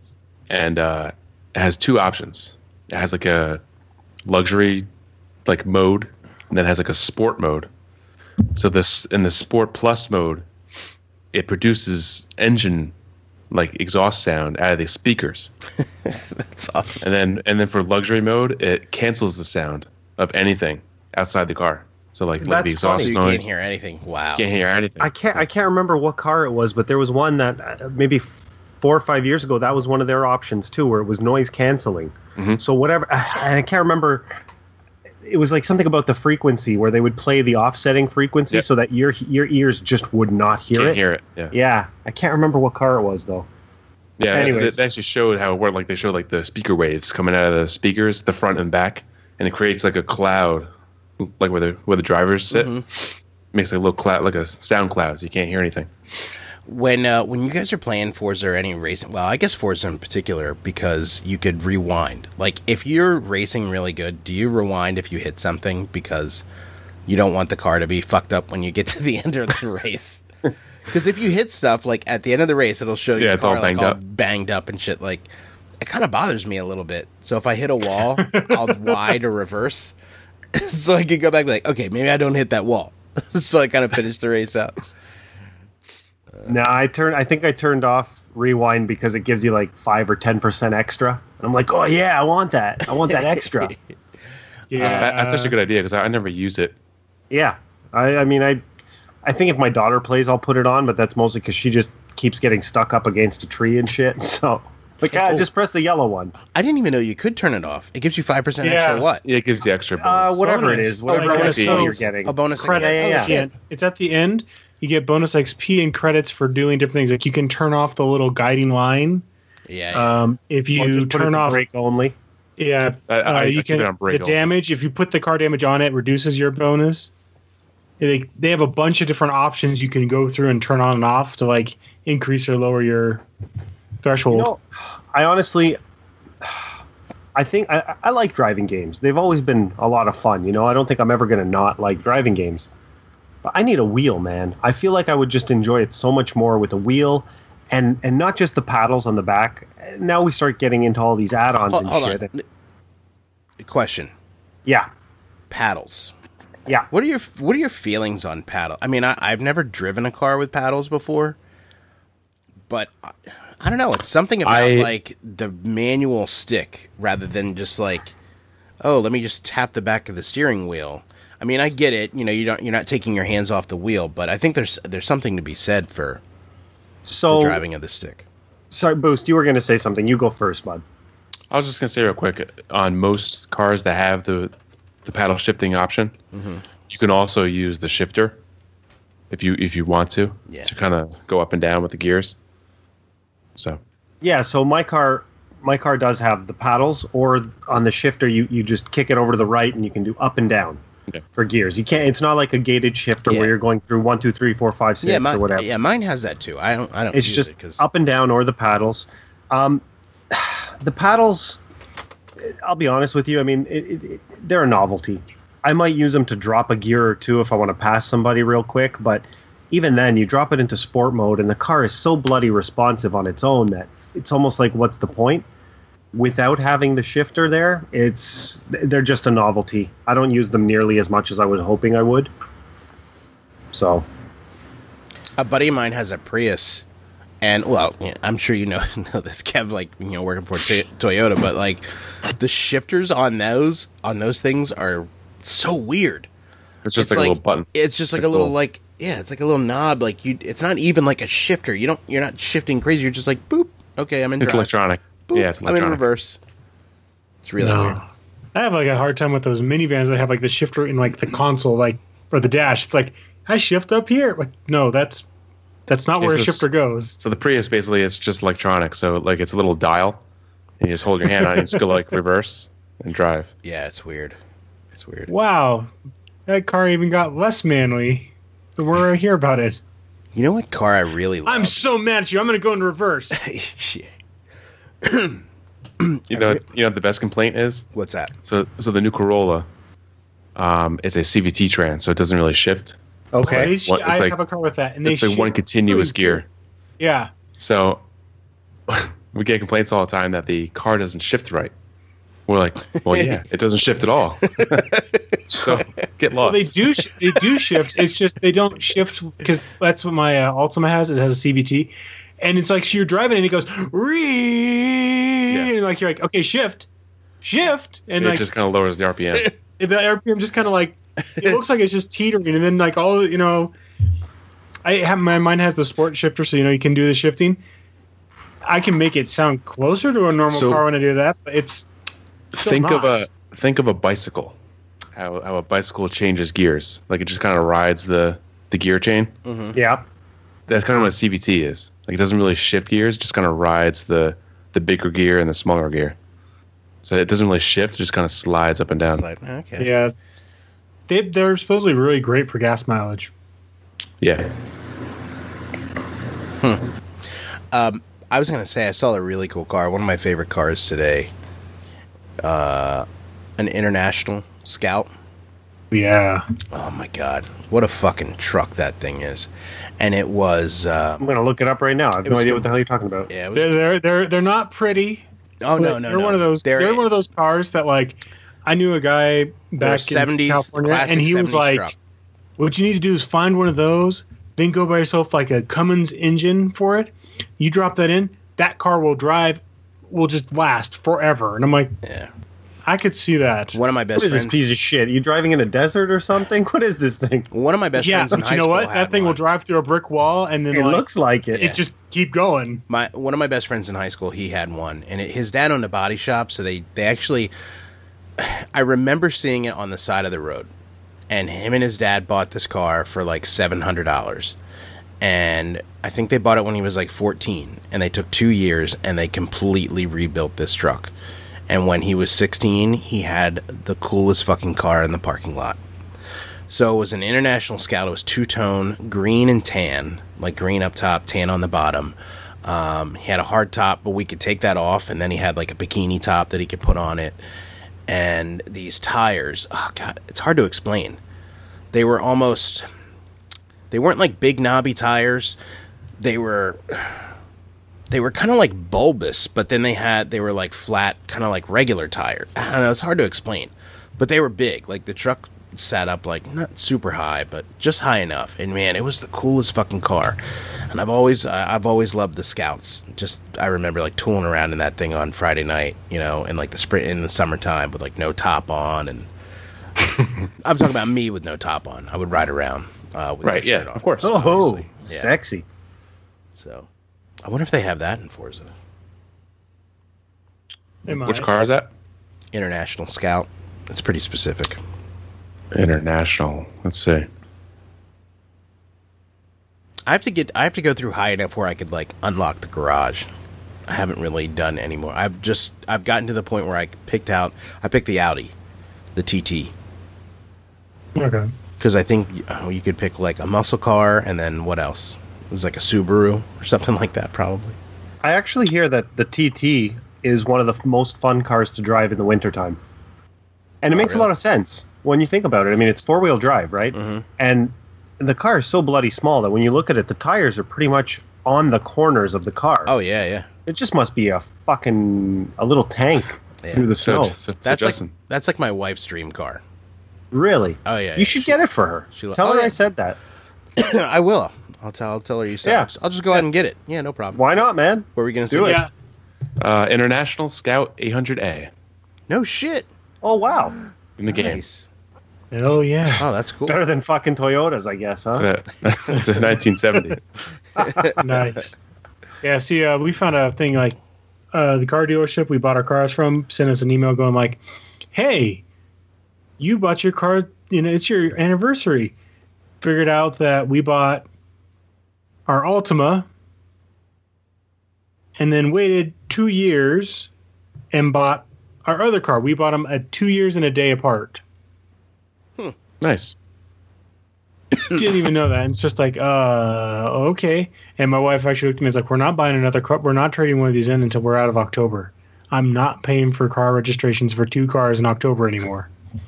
And it has 2 options. It has like a luxury like mode, and then it has like a sport mode. So this in the Sport Plus mode, it produces engine like exhaust sound out of the speakers. That's awesome. And then for luxury mode, it cancels the sound of anything outside the car. So like the exhaust So you noise. can't hear anything. Wow. Can't hear anything. I can't remember what car it was, but there was one that maybe 4 or 5 years ago, that was one of their options too, where it was noise canceling. Mm-hmm. So whatever, and I can't remember. It was like something about the frequency where they would play the offsetting frequency so that your ears just would not hear Can't it. hear it. Yeah. I can't remember what car it was though. Yeah. Anyways. They actually showed how it worked. Like they showed like the speaker waves coming out of the speakers, the front and back, and it creates like a cloud, like where the drivers sit. Mm-hmm. Makes like a little cloud, like a sound cloud, so you can't hear anything. When you guys are playing Forza or any racing, well, I guess Forza in particular, because you could rewind. Like, if you're racing really good, do you rewind if you hit something because you don't want the car to be fucked up when you get to the end of the race? Because if you hit stuff, like, at the end of the race, it'll show you the car all banged up and shit. Like, it kind of bothers me a little bit. So if I hit a wall, I'll wide or reverse so I can go back and be like, okay, maybe I don't hit that wall. So I kind of finish the race out. No, I think I turned off rewind because it gives you like 5 or 10% extra. And I'm like, oh yeah, I want that. I want that extra. That's such a good idea because I never use it. Yeah, I mean, I think if my daughter plays, I'll put it on, but that's mostly because she just keeps getting stuck up against a tree and shit. So, like, just press the yellow one. I didn't even know you could turn it off. It gives you 5% extra what? Yeah, it gives you extra bonus. Whatever it is, whatever XP you're getting. A bonus credit. Yeah. It's at the end. You get bonus XP and credits for doing different things. Like you can turn off the little guiding line. Yeah. If you turn off brake only. Yeah. You can the damage. If you put the car damage on, it reduces your bonus. They have a bunch of different options you can go through and turn on and off to like increase or lower your threshold. You know, I think I like driving games. They've always been a lot of fun. You know, I don't think I'm ever going to not like driving games. But I need a wheel, man. I feel like I would just enjoy it so much more with a wheel and not just the paddles on the back. Now we start getting into all these add-ons and shit. On. Question. Yeah. Paddles. Yeah. What are your feelings on paddle? I mean, I've never driven a car with paddles before, but I don't know. It's something about like the manual stick rather than just like, oh, let me just tap the back of the steering wheel. I mean, I get it. You know, you're not taking your hands off the wheel, but I think there's something to be said for the driving of the stick. Sorry, Boost, you were going to say something. You go first, bud. I was just going to say real quick, on most cars that have the the paddle shifting option. Mm-hmm. You can also use the shifter if you want to kind of go up and down with the gears. So Yeah, so my car does have the paddles, or on the shifter you just kick it over to the right and you can do up and down for gears. You can't. It's not like a gated shifter where you're going through 1, 2, 3, 4, 5, 6 or whatever. Yeah, mine has that too. I don't. It's use just it 'cause- up and down or the paddles. The paddles, I'll be honest with you. I mean, they're a novelty. I might use them to drop a gear or two if I want to pass somebody real quick, but even then, you drop it into sport mode, and the car is so bloody responsive on its own that it's almost like, what's the point? Without having the shifter there, they're just a novelty. I don't use them nearly as much as I was hoping I would. So, A buddy of mine has a Prius, and well, I'm sure you know this, Kev, like working for Toyota, but like the shifters on those things are so weird. it's just like a little button. It's just like a little it's like a little knob. Like it's not even like a shifter. You're not shifting crazy. You're just like boop. Okay, I'm in. It's drive. electronic. Boop, Yeah, it's I'm in electronic. reverse. It's really weird. I have like a hard time with those minivans that have like the shifter in like the console, like for the dash. It's like I shift up here. Like no, that's not where a It's just- shifter goes. So the Prius basically it's just electronic. So like it's a little dial, and you just hold your hand on it and just go like reverse and drive. Yeah, it's weird. It's weird. Wow, that car even got less manly the more I hear about it. You know what car I really love? I'm so mad at you. I'm going to go in reverse. Shit. You know what the best complaint is? What's that? So the new Corolla, it's a CVT trans, so it doesn't really shift. okay. It's like- I have a car with that, and It's they like one shift continuous really gear. Yeah. So we get complaints all the time that the car doesn't shift right. We're like, well, yeah, it doesn't shift at all. So get Well, lost. they do shift. It's just they don't shift because that's what my Altima has. It has a CVT, and it's like so you're driving and it goes and like you're like okay shift, and It like just kind of lowers the RPM. the RPM just kind of like it looks like it's just teetering, and then like all mine has the sport shifter, so you can do the shifting. I can make it sound closer to a normal So- car when I do that, but it's still think not. of a bicycle. How a bicycle changes gears. Like it just kind of rides the gear chain. Yeah. That's kind of what a CVT is. Like it doesn't really shift gears, just kind of rides the bigger gear and the smaller gear. So it doesn't really shift, it just kind of slides up and down. It's like, okay. Yeah, they're supposedly really great for gas mileage. Yeah. I was gonna say I saw a really cool car. One of my favorite cars today. An International Scout. Yeah, Oh my god, what a fucking truck that thing is! And it was. I'm going to look it up right now. I have no was idea com- what the hell you're talking about. Yeah, it was. they're not pretty. Oh no, but no, they're no. one of those. They're one of those cars that like I knew a guy back in 70s, California, classic and he was 70s like, truck. "What you need to do is find one of those, then go buy yourself like a Cummins engine for it. You drop that in, that car will just last forever." And I'm like, Yeah. I could see that. One of my best What is this friends. piece of shit? Are you driving in a desert or something? What is this thing? One of my best Yeah, friends in but high you know school what? had That thing will one. drive through a brick wall, and then It like, looks like it. it just keep going. One of my best friends in high school, he had one, and his dad owned a body shop, so they actually. I remember seeing it on the side of the road, and him and his dad bought this car for like $700, and I think they bought it when he was like 14, and they took 2 years, and they completely rebuilt this truck, and when he was 16, he had the coolest fucking car in the parking lot. So it was an International Scout. It was two-tone, green and tan, like green up top, tan on the bottom. He had a hard top, but we could take that off, and then he had like a bikini top that he could put on it. And these tires, oh god, it's hard to explain. They weren't like big knobby tires. They were kind of like bulbous, but then they were like flat, kind of like regular tires. I don't know, it's hard to explain. But they were big. Like the truck sat up like not super high, but just high enough. And man, it was the coolest fucking car. And I've always loved the Scouts. Just I remember like tooling around in that thing on Friday night, in like in the summertime with like no top on, and I'm talking about me with no top on. I would ride around with Right, no shirt yeah, on. of course. Oh, obviously. Yeah. sexy. So I wonder if they have that in Forza. They might. Which car is that? International Scout. It's pretty specific. International. Let's see. I have to go through high enough where I could like unlock the garage. I haven't really done anymore. I've gotten to the point where I picked the Audi, the TT. Okay. Because I think you could pick like a muscle car, and then what else? It was like a Subaru or something like that, probably. I actually hear that the TT is one of the most fun cars to drive in the wintertime. And it makes a lot of sense when you think about it. I mean, it's four-wheel drive, right? Mm-hmm. And the car is so bloody small that when you look at it, the tires are pretty much on the corners of the car. Oh yeah, yeah. It just must be a little tank through the snow. That's like my wife's dream car. Really? Oh yeah. You should get it for her. Tell her I said that. I will. I'll tell her you said. Yeah. I'll just go ahead and get it. Yeah, no problem. Why not, man? What are we gonna Do say? it. Yeah. International Scout 800A No shit. Oh wow. in the game. Nice. Oh yeah. Oh, that's cool. Better than fucking Toyotas, I guess, huh? It's a 1970. Nice. Yeah. See, we found a thing like the car dealership we bought our cars from sent us an email going like, "Hey, you bought your car. You know, it's your anniversary." Figured out that we bought our Altima and then waited 2 years and bought our other car. We bought them at 2 years and a day apart. Nice. Didn't even know that. And it's just like, okay. And my wife actually looked at me and was like, we're not buying another car. We're not trading one of these in until we're out of October. I'm not paying for car registrations for 2 cars in October anymore.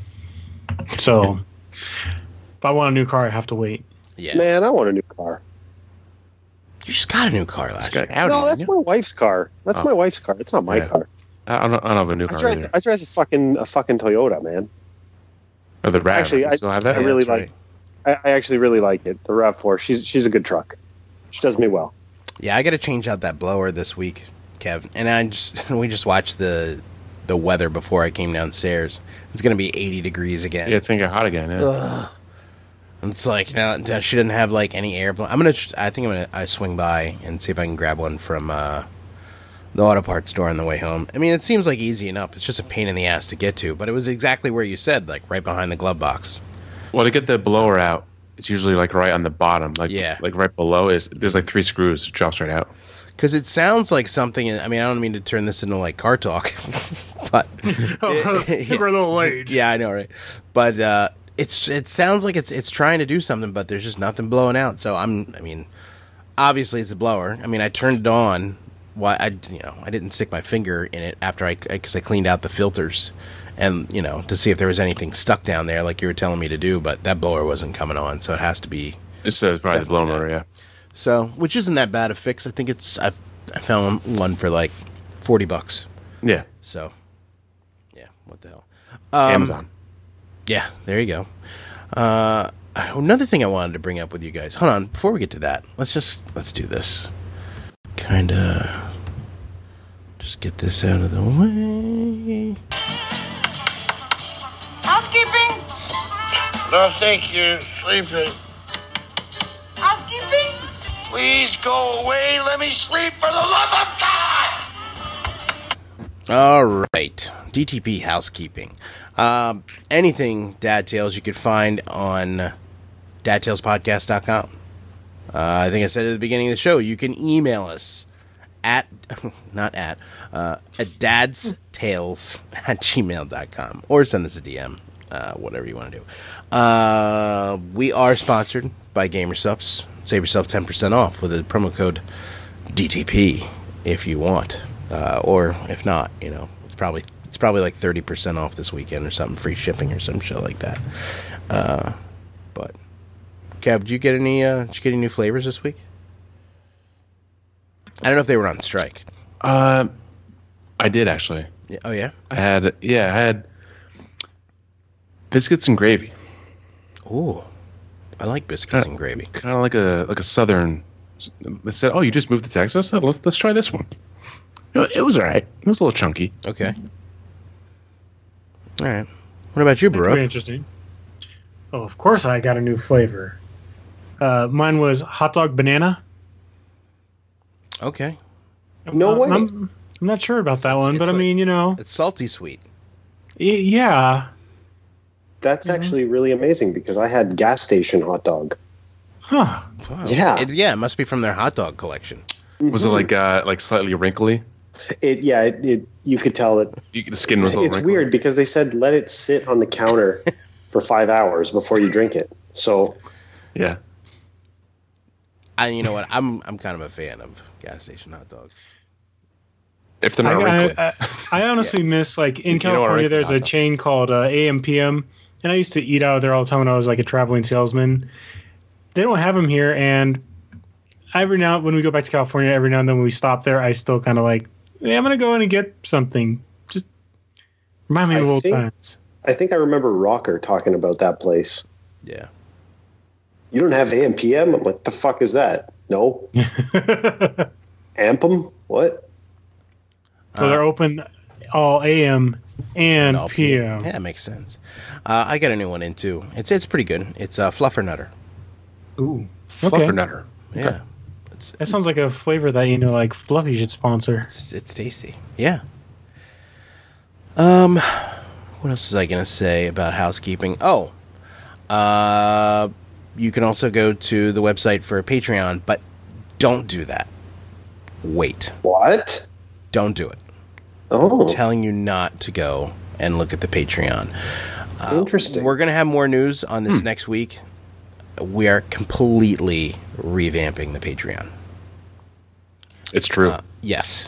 So if I want a new car, I have to wait. Yeah. Man, I want a new car. You just got a new car last year. No, that's my wife's car. That's my wife's car. It's not my car. I don't have a new car either. I drive a fucking Toyota, man. Oh, the RAV. Actually, You still have that? I really that's like. I actually really like it. The RAV4. She's a good truck. She does me well. Yeah, I got to change out that blower this week, Kev. And we just watched the weather before I came downstairs. It's going to be 80 degrees again. Yeah, it's gonna get hot again. Yeah. Ugh. And it's like, no, she didn't have like any air. I think I'm gonna swing by and see if I can grab one from the auto parts store on the way home. I mean, it seems like easy enough. It's just a pain in the ass to get to, but it was exactly where you said, like right behind the glove box. Well, to get the blower out, it's usually like right on the bottom, like right below there's like 3 screws. It drops right out. Because it sounds like something. I mean, I don't mean to turn this into like car talk, but We're a little late. yeah, I know, right? But it sounds like it's trying to do something, but there's just nothing blowing out. So I mean, obviously it's a blower. I mean, I turned it on. Why I didn't stick my finger in it after because I cleaned out the filters, and to see if there was anything stuck down there like you were telling me to do. But that blower wasn't coming on, so it has to be. It's probably the blower motor, yeah. So, which isn't that bad a fix. I think I found one for like $40. Yeah. So, yeah, what the hell? Amazon. Yeah, there you go. Another thing I wanted to bring up with you guys. Hold on, before we get to that, let's do this. Kinda just get this out of the way. Housekeeping? No, thank you. Sleeping. Housekeeping? Please go away. Let me sleep for the love of God. All right, DTP housekeeping. Anything Dad Tales you could find on dadtalespodcast.com. I think I said at the beginning of the show, you can email us at dadstales@gmail.com or send us a DM, whatever you want to do. We are sponsored by GamerSupps. Save yourself 10% off with the promo code DTP if you want, or if not, it's probably like 30% off this weekend or something, free shipping or some shit like that. But Kev, did you get any new flavors this week? I don't know if they were on strike. I did actually. Yeah. Oh yeah. I had biscuits and gravy. Ooh, I like biscuits and gravy. Kind of like a southern. They said, "Oh, you just moved to Texas? Let's try this one." It was all right. It was a little chunky. Okay. All right. What about you, Very bro? interesting. Oh, of course I got a new flavor. Mine was hot dog banana. Okay. No way. I'm not sure about that one, but I like- mean, It's salty sweet. yeah. That's actually really amazing because I had gas station hot dog. Huh. Wow. Yeah. It must be from their hot dog collection. Was it like slightly wrinkly? It you could tell that The skin was a little it's wrinkly. weird because they said let it sit on the counter for 5 hours before you drink it. So Yeah. You know what? I'm kind of a fan of gas station hot dogs. If they're not wrinkly. I honestly miss, like, in You know what California, wrinkly there's hot a dog. chain called AM/PM, and I used to eat out of there all the time when I was like a traveling salesman. They don't have them here, and when we go back to California, every now and then when we stop there, I still kind of like, hey, I'm gonna go in and get something. Just remind me of old times. I think I remember Rocker talking about that place. Yeah. You don't have AM/PM? I'm like, the fuck is that? No. Ampum? What? So they're open all AM and All PM. Yeah, it makes sense. I got a new one in too. It's pretty good. It's Fluffernutter. Ooh. Okay. Fluffernutter. Yeah. That sounds like a flavor that, like Fluffy should sponsor. It's tasty. Yeah. What else was I gonna say about housekeeping? Oh, you can also go to the website for Patreon, but don't do that. Wait. What? Don't do it. Oh, I'm telling you not to go and look at the Patreon. interesting. We're gonna have more news on this next week. We are completely revamping the Patreon. It's true. Yes.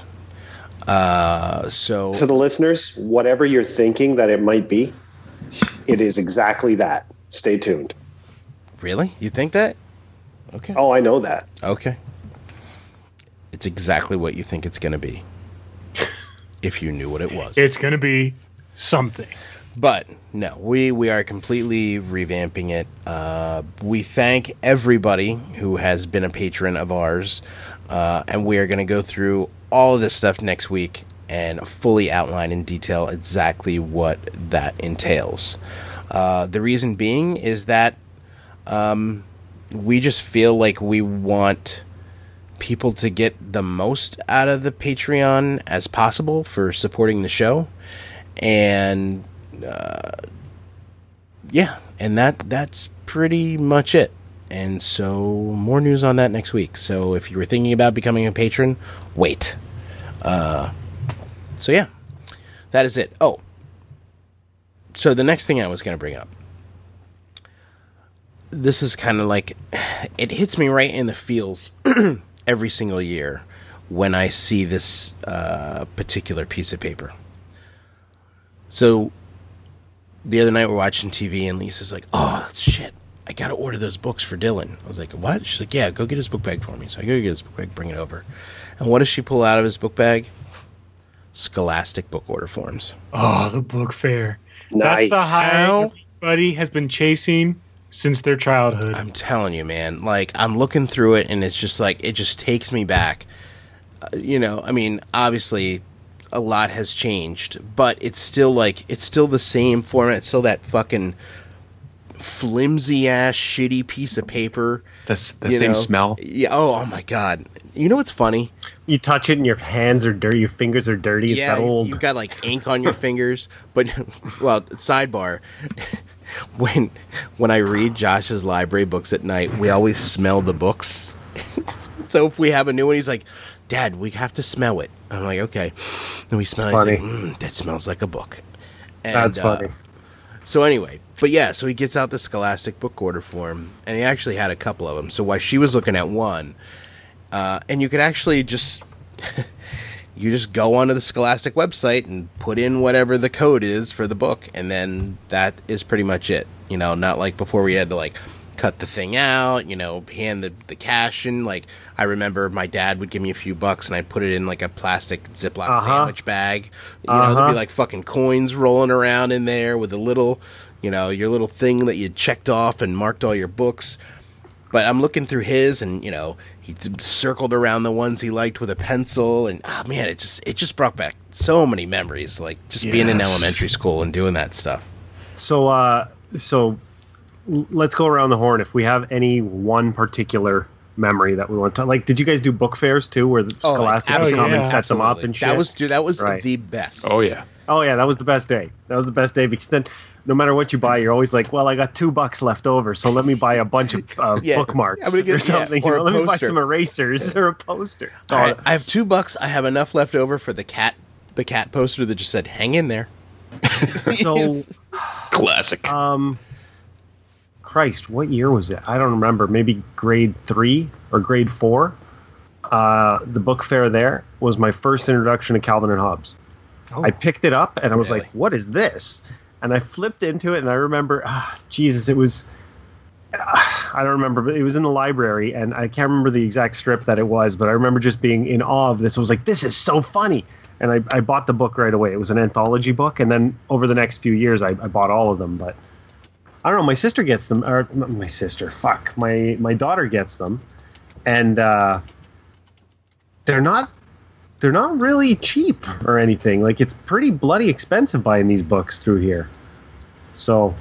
So To the listeners, whatever you're thinking that it might be, it is exactly that. Stay tuned. really, you think that? Okay. Oh, I know that. Okay. It's exactly what you think it's going to be. If you knew what it was. It's going to be something. But no, we are completely revamping it. We thank everybody who has been a patron of ours, and we are going to go through all of this stuff next week and fully outline in detail exactly what that entails. The reason being is that we just feel like we want people to get the most out of the Patreon as possible for supporting the show, and yeah, and that's pretty much it. And so more news on that next week. So if you were thinking about becoming a patron, wait. So yeah, that is it. Oh, so the next thing I was going to bring up, this is kind of like, it hits me right in the feels every single year when I see this particular piece of paper. So the other night we're watching TV and Lisa's like, oh, shit, I got to order those books for Dylan. I was like, what? She's like, yeah, go get his book bag for me. So I go get his book bag, bring it over. And what does she pull out of his book bag? Scholastic book order forms. Oh, the book fair. Nice. That's the high How? everybody has been chasing since their childhood. I'm telling you, man, like, I'm looking through it and it's just like, it just takes me back. I mean, obviously a lot has changed, but it's still the same format. It's still that fucking flimsy ass shitty piece of paper. The you same know? smell. Yeah. Oh my God. You know what's funny? You touch it and your hands are dirty, your fingers are dirty. It's that old. You've got like ink on your fingers. But, well, sidebar. When I read Josh's library books at night, we always smell the books. So if we have a new one, he's like, Dad, we have to smell it. I'm like, okay. Then we smell it. He's like, that smells like a book. And, That's funny. So anyway, but yeah, so he gets out the Scholastic book order form, and he actually had a couple of them. So while she was looking at one, and you could actually just, you just go onto the Scholastic website and put in whatever the code is for the book, and then that is pretty much it. Not like before we had to like cut the thing out, hand the cash in. Like, I remember my dad would give me a few bucks and I'd put it in like a plastic Ziploc sandwich bag. There'd be like fucking coins rolling around in there with a little, your little thing that you checked off and marked all your books. But I'm looking through his and, he circled around the ones he liked with a pencil, and oh man, it just brought back so many memories, like just being in elementary school and doing that stuff. So let's go around the horn. If we have any one particular memory that we want to, like, did you guys do book fairs too, where the Scholastic would come and set them up and shit? That was Right. the best. Oh yeah. Oh yeah, that was the best day. That was the best day because then, no matter what you buy, you're always like, "Well, I got $2 left over, so let me buy a bunch of Yeah, bookmarks I'm gonna get- or something. yeah, or a let me buy poster. some erasers or a poster." All right, I have $2. I have enough left over for the cat poster that just said "Hang in there." So, Classic. Christ, what year was it? I don't remember. Maybe grade 3 or grade 4. The book fair there was my first introduction to Calvin and Hobbes. I picked it up and I was Really? like, "What is this?" And I flipped into it and I remember, Jesus, it was. I don't remember, but it was in the library and I can't remember the exact strip that it was, but I remember just being in awe of this. I was like, "This is so funny." And I bought the book right away. It was an anthology book, and then over the next few years, I bought all of them. But I don't know. My sister gets them, or not my sister. Fuck, my daughter gets them, and they're not really cheap or anything. Like it's pretty bloody expensive buying these books through here. So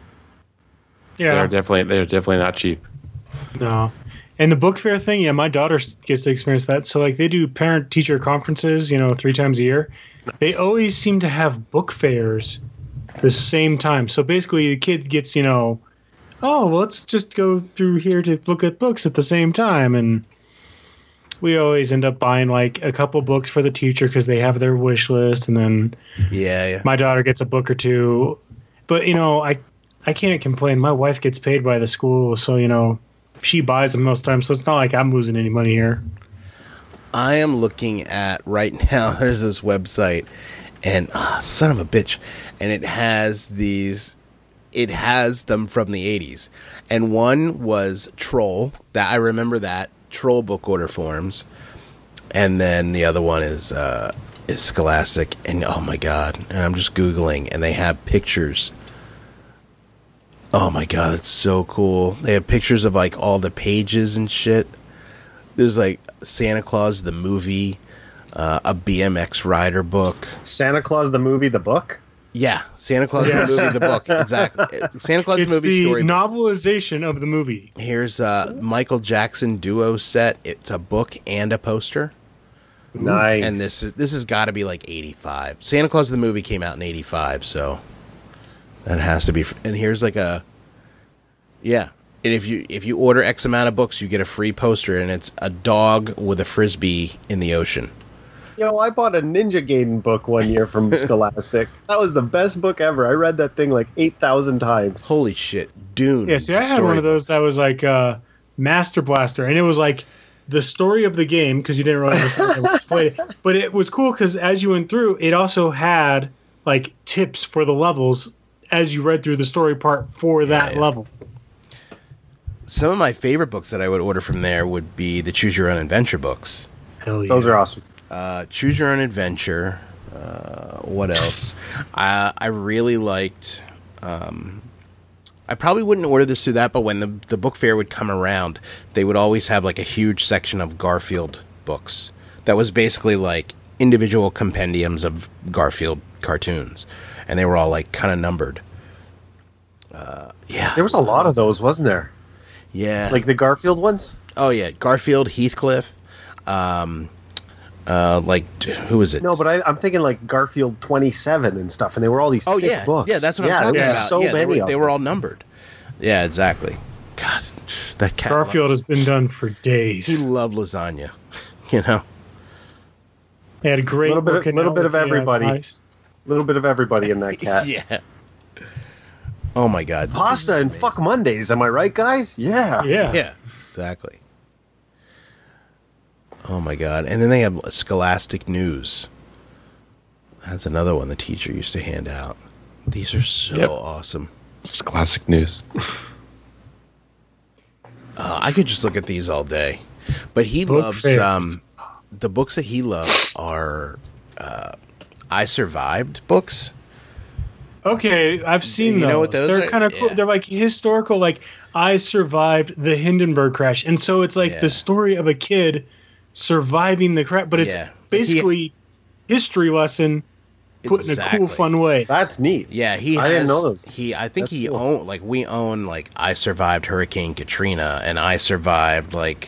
Yeah. They're definitely not cheap. No. And the book fair thing, yeah, my daughter gets to experience that. So, like, they do parent-teacher conferences, 3 times a year. They always seem to have book fairs the same time. So, basically, the kid gets, oh, well, let's just go through here to look at books at the same time. And we always end up buying, like, a couple books for the teacher because they have their wish list. And then Yeah. my daughter gets a book or two. But, I can't complain. My wife gets paid by the school, so, she buys them most times, so it's not like I'm losing any money here. I am looking at right now. There's this website, and son of a bitch, and it has these. It has them from the 80s, and one was Troll. That I remember that Troll book order forms, and then the other one is Scholastic. And oh my god! And I'm just googling, and they have pictures. Oh my god, it's so cool. They have pictures of like all the pages and shit. There's like Santa Claus the movie, a BMX rider book. Santa Claus the movie, the book. Yeah, Santa Claus the movie, the book. Exactly. Santa Claus It's the movie the story. novelization of the movie. Here's Michael Jackson duo set. It's a book and a poster. Nice. And this has got to be like 85. Santa Claus the movie came out in 85, so that has to be. And here's like a, yeah. And if you order X amount of books, you get a free poster, and it's a dog with a frisbee in the ocean. I bought a Ninja Gaiden book one year from Scholastic. That was the best book ever. I read that thing like 8,000 times. Holy shit, Dune. Yeah, see, I had one of those that was like Master Blaster, and it was like the story of the game because you didn't really understand how to play it. But it was cool because as you went through, it also had like tips for the levels as you read through the story part for that level. Some of my favorite books that I would order from there would be the Choose Your Own Adventure books. Hell yeah. Those are awesome. Choose Your Own Adventure. What else? I really liked. I probably wouldn't order this through that, but when the book fair would come around, they would always have like a huge section of Garfield books that was basically like individual compendiums of Garfield cartoons, and they were all like kind of numbered. Yeah, There was a lot of those, wasn't there? yeah. Like the Garfield ones? Oh yeah, Garfield, Heathcliff. Like who was it? No, but I'm thinking like Garfield 27 and stuff, and they were all these thick yeah, books. yeah, that's what I'm talking there was about. so yeah, many they of were them. all numbered. Yeah, exactly. God, that cat. Garfield has been done for days. He loved lasagna. You know. They had a great Little bit of- working little out bit of with the, everybody. ice. A little bit of everybody in that cat. Yeah. Oh my God. this Pasta is and amazing. fuck Mondays, am I right, guys? Yeah. Yeah. Yeah, exactly. Oh my God. And then they have Scholastic News. That's another one the teacher used to hand out. These are so Yep. awesome. It's classic news. I could just look at these all day. But he Book loves fairs. the books that he loves are I Survived books. Okay, I've seen You those. know what those They're are? kind of cool. Yeah. They're like historical. Like I survived the Hindenburg crash, and so it's like Yeah. the story of a kid surviving the crash. But it's Yeah. basically history lesson put in a Exactly. cool, fun way. That's neat. Yeah, he has. I didn't know those. I think That's he cool. own like we own like I survived Hurricane Katrina and I survived like,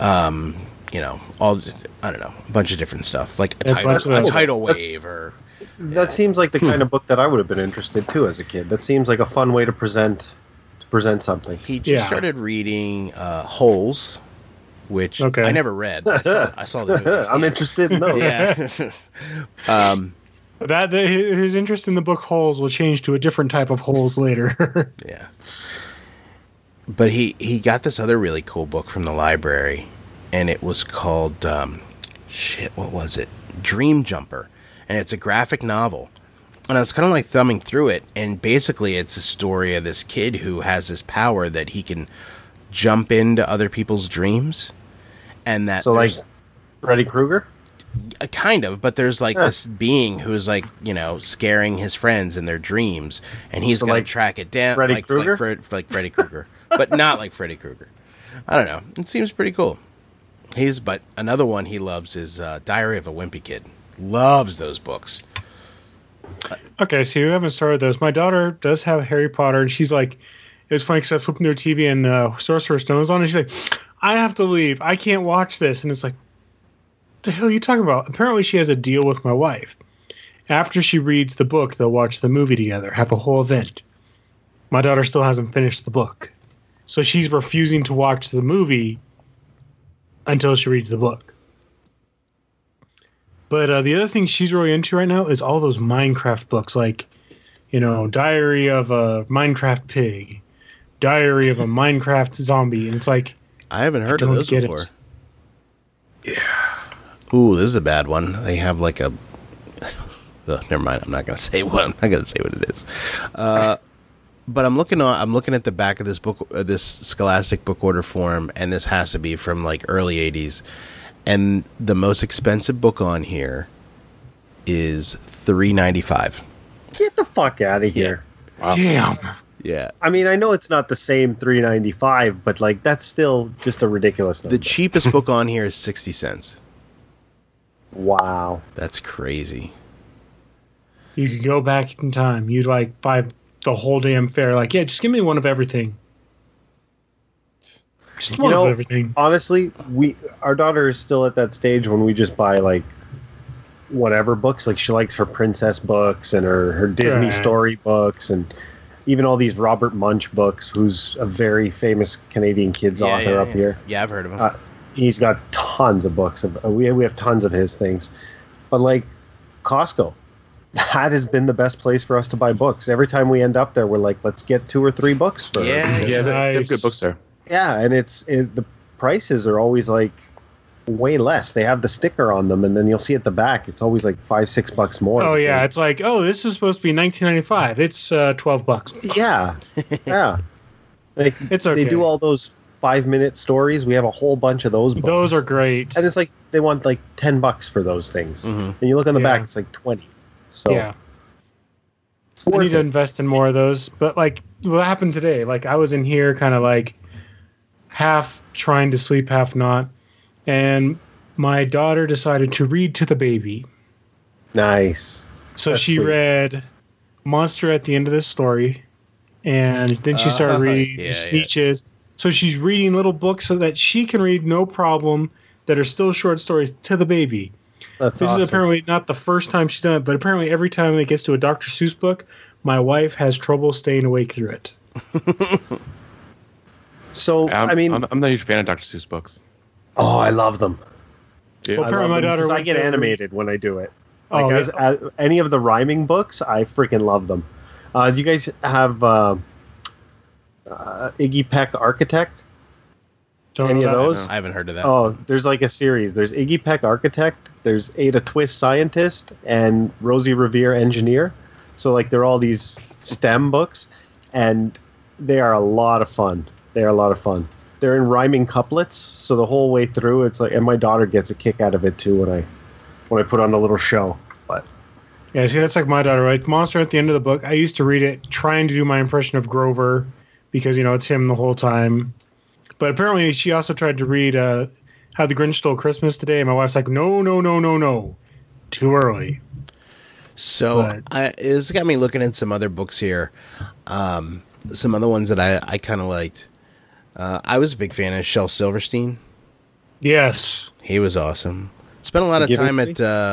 all I don't know, a bunch of different stuff like Yeah, a bunch of a those. tidal That's- wave or That seems like the kind of book that I would have been interested too as a kid. That seems like a fun way to present something. He just started reading Holes, which I never read. I saw the movie. I'm interested in those. Yeah. His interest in the book Holes will change to a different type of holes later. Yeah. But he got this other really cool book from the library, and it was called what was it? Dream Jumper. And it's a graphic novel. And I was kind of like thumbing through it, and basically it's a story of this kid who has this power that he can jump into other people's dreams. And that like Freddy Krueger? Kind of, but there's like this being who's like, scaring his friends in their dreams, and he's going to track it down. Freddy like Krueger? Like Freddy Krueger, but not like Freddy Krueger. I don't know. It seems pretty cool. But another one he loves is Diary of a Wimpy Kid. Loves those books. Okay, so you haven't started those. My daughter does have Harry Potter, and she's like, it was funny because I was flipping their TV and Sorcerer's Stone's on, and she's like, I have to leave. I can't watch this. And it's like, what the hell are you talking about? Apparently she has a deal with my wife. After she reads the book, they'll watch the movie together, have a whole event. My daughter still hasn't finished the book. So she's refusing to watch the movie until she reads the book. But the other thing she's really into right now is all those Minecraft books, like, Diary of a Minecraft Pig, Diary of a Minecraft Zombie. And it's like, I haven't heard of those before. Yeah. Ooh, this is a bad one. They have like a... never mind. I'm not going to say what. I'm not going to say what it is. But I'm looking at the back of this book, this Scholastic book order form, and this has to be from like early '80s. And the most expensive book on here is $3.95. Get the fuck out of here! Wow. Damn. Yeah. I mean, I know it's not the same $3.95, but like that's still just a ridiculous number. The cheapest book on here is 60 cents. Wow, that's crazy. You could go back in time. You'd like buy the whole damn fair. Like, yeah, just give me one of everything. Just one of everything. Honestly, our daughter is still at that stage when we just buy like whatever books. Like she likes her princess books and her Disney story books, and even all these Robert Munch books, who's a very famous Canadian kids author up here. Yeah, I've heard of him. He's got tons of books. We have tons of his things. But like Costco, that has been the best place for us to buy books. Every time we end up there, we're like, let's get 2 or 3 books for they have good books there. Yeah, and the prices are always like way less. They have the sticker on them, and then you'll see at the back, it's always like $5-6 more. Oh yeah, it's like, this is supposed to be $19.95. It's $12. Yeah, yeah. Like it's okay. They do all those 5-minute stories. We have a whole bunch of those books. Those are great. And it's like they want like $10 for those things, and you look on the back, it's like 20. So yeah, I need to invest in more of those. But like, what happened today? Like, I was in here, kind of like half trying to sleep, half not, and my daughter decided to read to the baby. Nice. So that's she read Monster at the end of this story, and then she started reading Sneetches. So she's reading little books so that she can read no problem that are still short stories to the baby. This is apparently not the first time she's done it, but apparently every time it gets to a Dr. Seuss book, my wife has trouble staying awake through it. So, I'm not a huge fan of Dr. Seuss books. Oh, I love them. Yeah. Well, apparently my daughter I get animated when I do it. Like any of the rhyming books, I freaking love them. Do you guys have Iggy Peck Architect? Any of those? I haven't heard of that. Oh, there's like a series. There's Iggy Peck Architect, there's Ada Twist Scientist, and Rosie Revere Engineer. So like they're all these STEM books, and they are a lot of fun. They're in rhyming couplets, so the whole way through it's like, and my daughter gets a kick out of it too when I put on the little show. But yeah, see, that's like my daughter, right? Monster at the end of the book. I used to read it trying to do my impression of Grover because it's him the whole time. But apparently she also tried to read How the Grinch Stole Christmas today, and my wife's like, no, too early. So it's got me looking at some other books here, some other ones that I kind of liked. I was a big fan of Shel Silverstein. Yes. He was awesome. Spent a lot of time at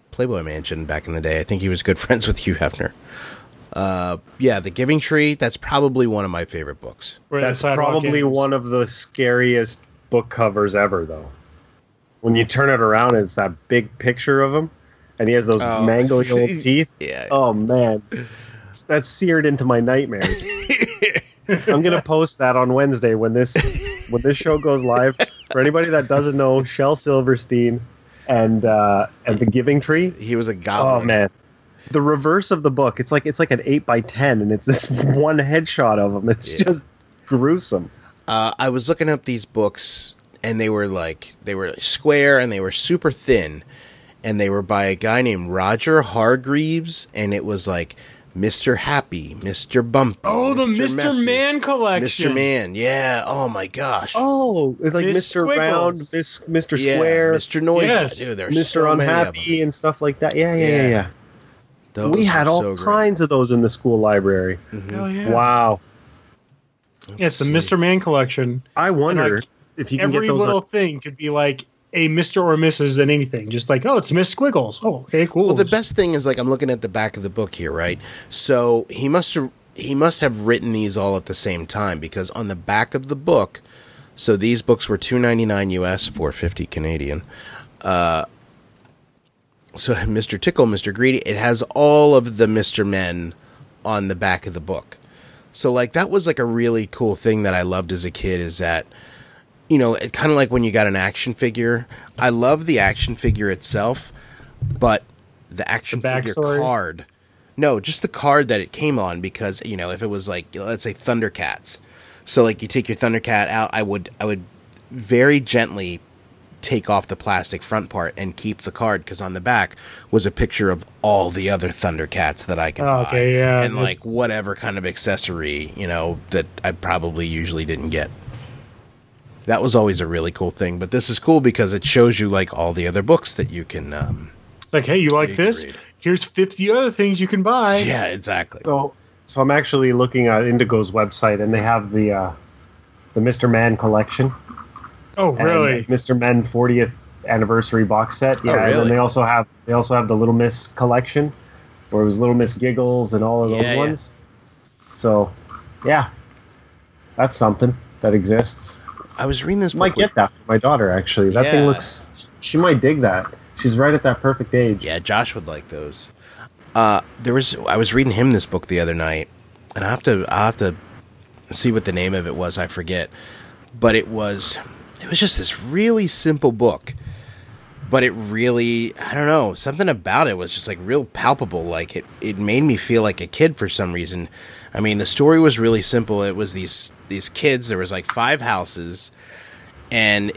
Playboy Mansion back in the day. I think he was good friends with Hugh Hefner. Yeah, The Giving Tree, that's probably one of my favorite books. Where the That's sidewalk probably ends. one of the scariest book covers ever, though. When you turn it around, it's that big picture of him, and he has those mangoey old teeth. Yeah. Oh man, that's seared into my nightmares. I'm gonna post that on Wednesday when this show goes live. For anybody that doesn't know, Shel Silverstein and The Giving Tree. He was a goblin. Oh man, the reverse of the book. It's like an 8x10, and it's this one headshot of him. It's just gruesome. I was looking up these books, and they were square, and they were super thin, and they were by a guy named Roger Hargreaves, and it was like Mr. Happy, Mr. Bumpy. Oh, the Mr. Messy, Man collection. Mr. Man, yeah. Oh my gosh. Oh, it's like Miss Mr. Round, Squiggles. Mr. yeah, Square, Mr. Noisy. Yes. Dude, there are Mr. so many of Unhappy, and stuff like that. Yeah. Yeah. them. We Those had were all so great. kinds of those in the school library. Hell yeah. Wow. Yeah, it's the Let's see. Mr. Man collection. I wonder like, if you can Every get those. little thing could be like a Mr. or Mrs. and anything. Just like, oh, it's Miss Squiggles. Oh, okay, cool. Well, the best thing is, like, I'm looking at the back of the book here, right? So he must have written these all at the same time, because on the back of the book, so these books were $2.99 US, $4.50 Canadian. So Mr. Tickle, Mr. Greedy, it has all of the Mr. Men on the back of the book. So, like, that was like a really cool thing that I loved as a kid, is that, you know, it kind of like when you got an action figure. I love the action figure itself, but the action figure backstory? card. No, just the card that it came on, because, you know, if it was like, let's say Thundercats. So, like, you take your Thundercat out, I would very gently take off the plastic front part and keep the card, because on the back was a picture of all the other Thundercats that I could buy. Okay, yeah. And, like, whatever kind of accessory, you know, that I probably usually didn't get. That was always a really cool thing. But this is cool because it shows you, like, all the other books that you can... It's like, hey, you like this? Agreed. Here's 50 other things you can buy. yeah, exactly. So I'm actually looking at Indigo's website, and they have the Mr. Man collection. Oh, really? And Mr. Men 40th anniversary box set. Yeah, and really? then they also have the Little Miss collection, where it was Little Miss Giggles and all of those Yeah, yeah. ones. So, yeah, that's something that exists. I was reading this book. Might get that for my daughter, actually. That thing Yeah. looks. She might dig that. She's right at that perfect age. Yeah, Josh would like those. I was reading him this book the other night, and I'll have to see what the name of it was. I forget, but it was just this really simple book, but it really, I don't know, something about it was just like real palpable. Like it made me feel like a kid for some reason. I mean, the story was really simple. It was these kids. There was like 5 houses, and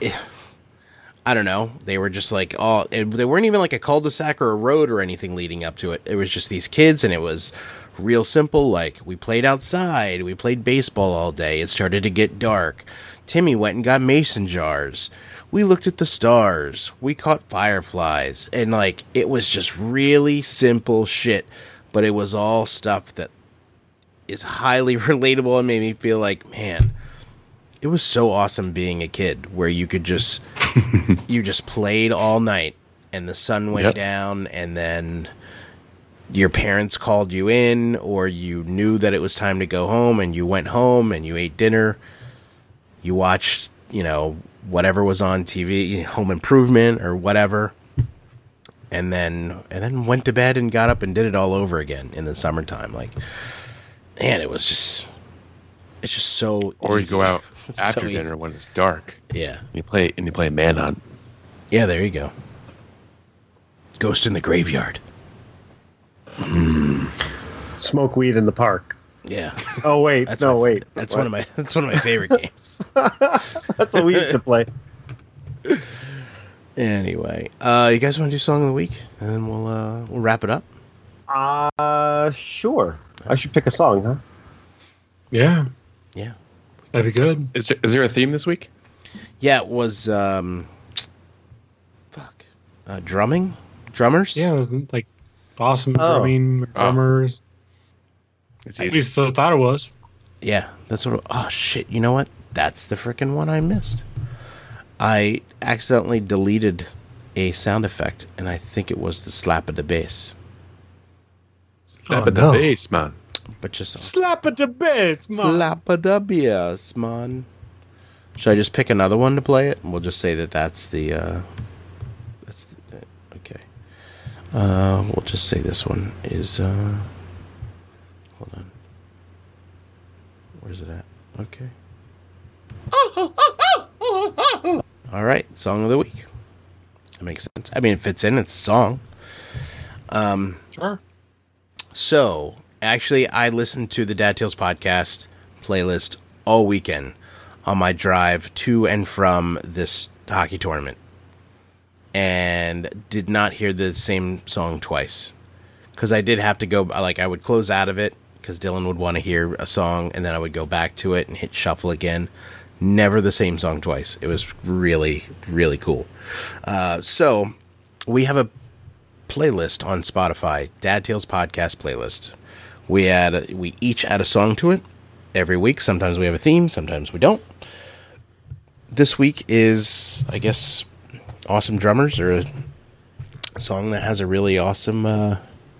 I don't know. They were just like they weren't even like a cul-de-sac or a road or anything leading up to it. It was just these kids, and it was real simple. Like, we played outside, we played baseball all day. It started to get dark. Timmy went and got mason jars. We looked at the stars. We caught fireflies. And, like, it was just really simple shit. But it was all stuff that is highly relatable and made me feel like, man, it was so awesome being a kid, where you could just, you just played all night, and the sun went Yep. down, and then your parents called you in, or you knew that it was time to go home, and you went home and you ate dinner. You watched, you know, whatever was on TV, Home Improvement or whatever, and then went to bed and got up and did it all over again in the summertime. Like, man, it's just so. Or you easy. go out So after easy. dinner when it's dark. Yeah, You play Manhunt. yeah. There you go. Ghost in the Graveyard. Smoke weed in the park. Yeah, Oh wait, that's wait. That's one of my favorite games. That's what we used to play. Anyway, you guys want to do song of the week, and then we'll wrap it up. Sure. I should pick a song, huh? Yeah, Yeah, that'd be good. Is there a theme this week? yeah. It was drummers. Yeah, it was like awesome Oh. drumming, drummers. It's At easy. least I thought it was. Yeah, that's what. Oh shit! You know what? That's the freaking one I missed. I accidentally deleted a sound effect, and I think it was the slap of the bass. Slap Oh, at no. the bass, man. But just Slap at the bass, man. slap of the bass, man. Should I just pick another one to play it? We'll just say that that's the. Okay. We'll just say this one is. Hold on. Where's it at? Okay. All right, song of the week. That makes sense. I mean, it fits in. It's a song. Sure. So, actually, I listened to the Dad Tales podcast playlist all weekend on my drive to and from this hockey tournament, and did not hear the same song twice. Because I did have to go, like, I would close out of it because Dylan would want to hear a song, and then I would go back to it and hit shuffle again. Never the same song twice. It was really, really cool. So, we have a playlist on Spotify, Dad Tales Podcast playlist. We each add a song to it every week. Sometimes we have a theme, sometimes we don't. This week is, I guess, Awesome Drummers, or a song that has a really awesome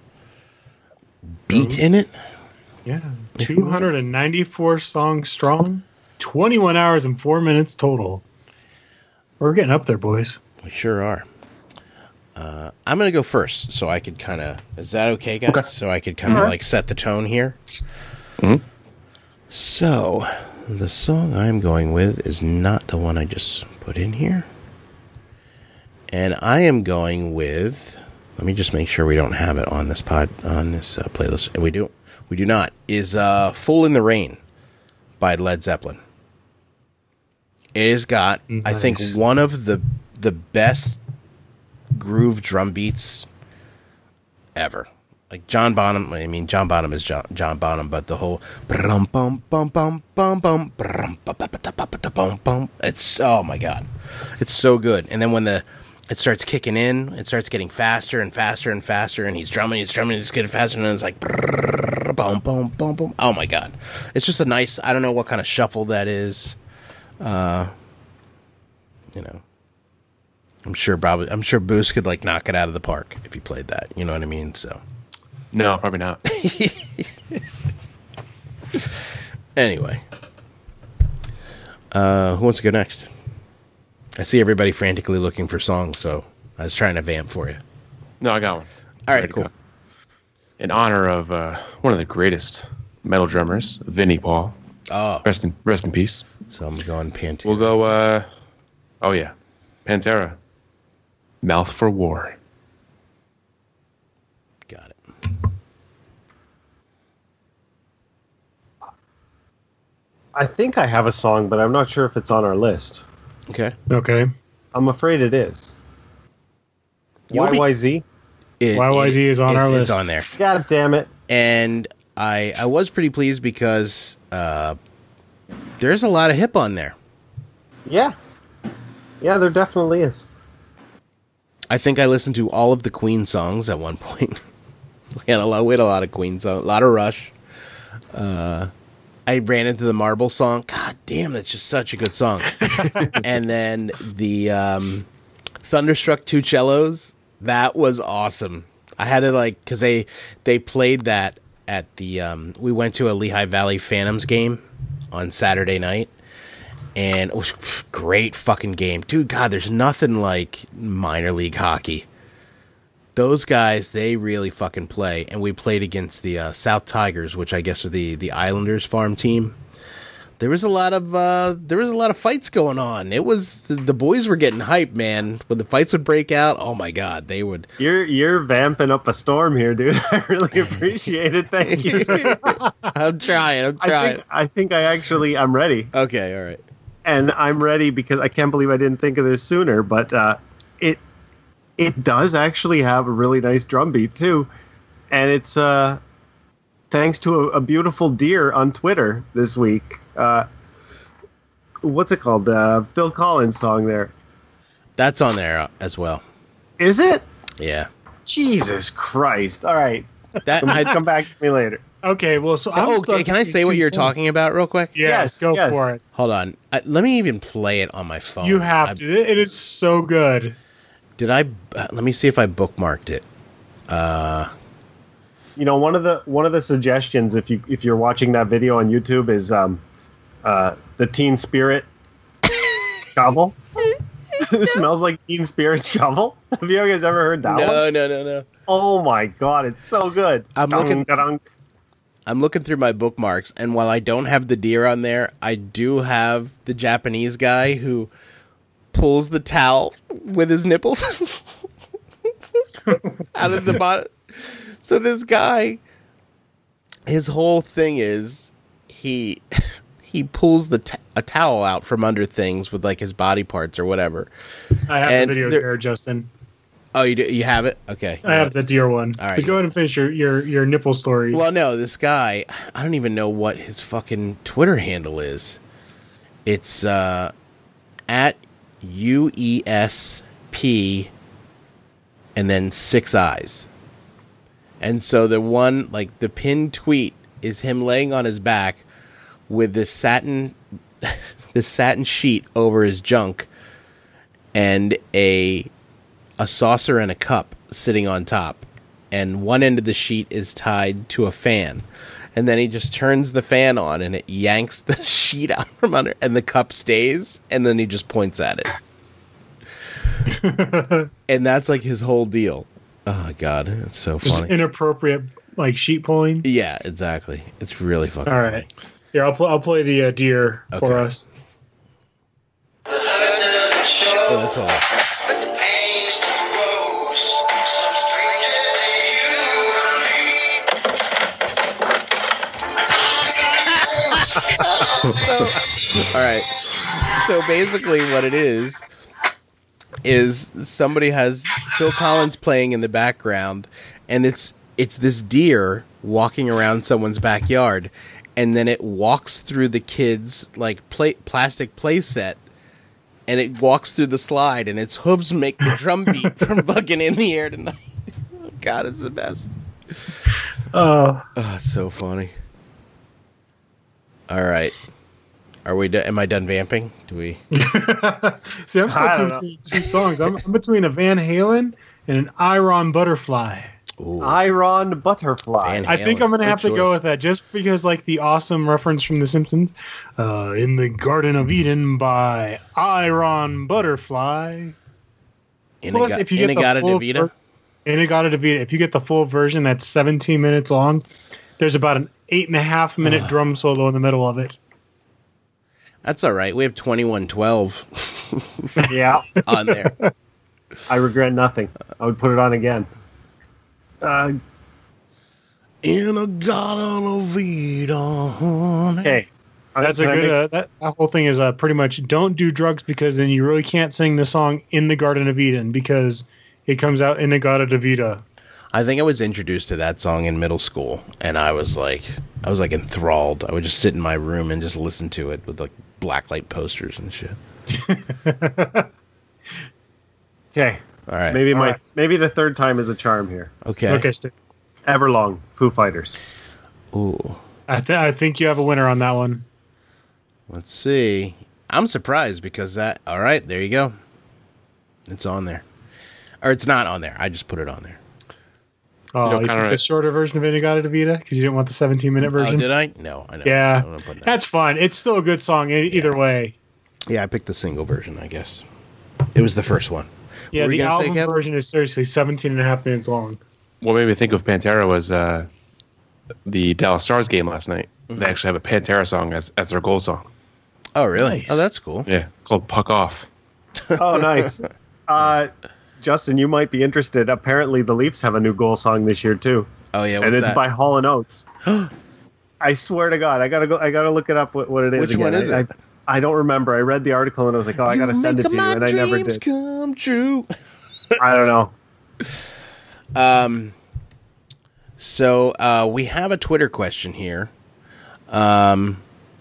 beat in it. Yeah. 294 songs strong, 21 hours and 4 minutes total. We're getting up there, boys. We sure are. I'm going to go first, so I could kind of... Is that okay, guys? Okay. So I could kind of, like, set the tone here. Mhm. So, the song I'm going with is not the one I just put in here. And I am going with... Let me just make sure we don't have it on this playlist. And we do not. Is Fool in the Rain by Led Zeppelin. It has got, I think, Nice. one of the best groove drum beats ever. Like John Bonham. I mean, John Bonham is John Bonham, but the whole bum bum bum bum bum bum bum. It's, oh my god, it's so good. And then when it starts kicking in, it starts getting faster and faster and faster, and he's drumming, it's getting faster, and then it's like boom, boom, boom, boom. Oh my god, it's just a nice. I don't know what kind of shuffle that is. You know, I'm sure Boost could like knock it out of the park if he played that. You know what I mean? So No, probably not. anyway, who wants to go next? I see everybody frantically looking for songs, so I was trying to vamp for you. No, I got one. All right, Ready to cool. go. In honor of one of the greatest metal drummers, Vinnie Paul. Oh, Rest in peace. so I'm going Pantera. We'll go. Oh yeah, Pantera. Mouth for War. Got it. I think I have a song, but I'm not sure if it's on our list. Okay. Okay. I'm afraid it is. You'll be- YYZ? YYZ is on our It's list. on there. God damn it. And I was pretty pleased because there's a lot of hip on there. Yeah. Yeah, there definitely is. I think I listened to all of the Queen songs at one point. we had a lot of Queen songs, a lot of Rush. I ran into the Marble song. God damn, that's just such a good song. And then the Thunderstruck Two Cellos. That was awesome. I had to because they played that at the we went to a Lehigh Valley Phantoms game on Saturday night, and it was a great fucking game, dude. God, there's nothing like minor league hockey. Those guys, they really fucking play. And we played against the South Tigers, which I guess are the Islanders farm team. There was a lot of fights going on. It was the boys were getting hyped, man. When the fights would break out, oh my god, they would. You're vamping up a storm here, dude. I really appreciate it. Thank you. I'm trying. I think I'm ready. Okay, all right. And I'm ready because I can't believe I didn't think of this sooner, but it does actually have a really nice drum beat too. And it's thanks to a beautiful deer on Twitter this week. What's it called? Phil Collins song there. That's on there as well. Is it? Yeah. Jesus Christ. All right. That Somebody come back to me later. Okay, well, so I'm Oh, stuck can I between say what two you're songs. talking about real quick? Yes, go yes. for it. Hold on. Let me even play it on my phone. You have to. It is so good. Did I? Let me see if I bookmarked it. You know, one of the suggestions if you're watching that video on YouTube is the Teen Spirit shovel. It smells like Teen Spirit shovel. Have you guys ever heard that one? No. Oh my god, it's so good. I'm looking- Dunk. I'm looking through my bookmarks, and while I don't have the deer on there, I do have the Japanese guy who pulls the towel with his nipples out of the bottom. So this guy, his whole thing is he pulls a towel out from under things with like his body parts or whatever. I have And the video there- here, Justin. Oh, you have it? Okay. I have the deer one. All right. Just go ahead and finish your nipple story. Well, no, this guy, I don't even know what his fucking Twitter handle is. It's at UESP and then 6 eyes. And so the one, like the pinned tweet is him laying on his back with this satin sheet over his junk and a saucer and a cup sitting on top, and one end of the sheet is tied to a fan, and then he just turns the fan on and it yanks the sheet out from under, and the cup stays, and then he just points at it. And that's like his whole deal. Oh god, it's so Just funny. inappropriate like sheet pulling. Yeah, exactly. It's really fucking All funny. right. Here, I'll play the deer for Okay. us. Oh, that's a lot. All right. So basically, what it is somebody has Phil Collins playing in the background, and it's this deer walking around someone's backyard, and then it walks through the kids' like plastic play set, and it walks through the slide, and its hooves make the drum beat from fucking In the Air Tonight. Oh, God, it's the best. Oh, Oh, it's so funny. All right. Are we done? Am I done vamping? Do we? see, I'm I don't stuck between two songs. I'm between a Van Halen and an Iron Butterfly. Ooh, Iron Butterfly. Van I think I'm gonna Good have to go choice. with that just because, like, the awesome reference from The Simpsons, "In the Garden of Eden" by Iron Butterfly. Plus, if you get the Inagata full DeVita. Inagata DeVita, if you get the full version, that's 17 minutes long. There's about an 8.5 minute drum solo in the middle of it. That's all right. We have 2112 Yeah, on there. I regret nothing. I would put it on again. Inagata DeVita. Okay. That's a Can I good. That whole thing is pretty much don't do drugs, because then you really can't sing the song "In the Garden of Eden" because it comes out Inagata DeVita. I think I was introduced to that song in middle school, and I was like enthralled. I would just sit in my room and just listen to it with like blacklight posters and shit. Okay. All right. Maybe the third time is a charm here. Okay. Okay, Stu. Everlong, Foo Fighters. Ooh. I think you have a winner on that one. Let's see. I'm surprised because that. All right, there you go. It's on there, or it's not on there. I just put it on there. Oh, know, you kinda picked the shorter version of Inagata DeVita because you didn't want the 17-minute Oh, version. did I? No, I know. Yeah, I'm gonna put that. that's fine. It's still a good song either way. Yeah, I picked the single version. I guess it was the first one. Yeah, What were you the gonna say, album Kev? version is seriously 17.5 minutes long. What made me think of Pantera was the Dallas Stars game last night. They actually have a Pantera song as their goal song. Oh, really? Nice. Oh, that's cool. Yeah, it's called Puck Off. Oh, nice. Justin, you might be interested. Apparently, the Leafs have a new goal song this year too, Oh, yeah. and What's it's that? by Hall and Oates. I swear to God, I gotta look it up. What it is Which again? one is it? I don't remember. I read the article and I was like, oh, I gotta send it to you, and I never did. Come true. I don't know. So we have a Twitter question here, and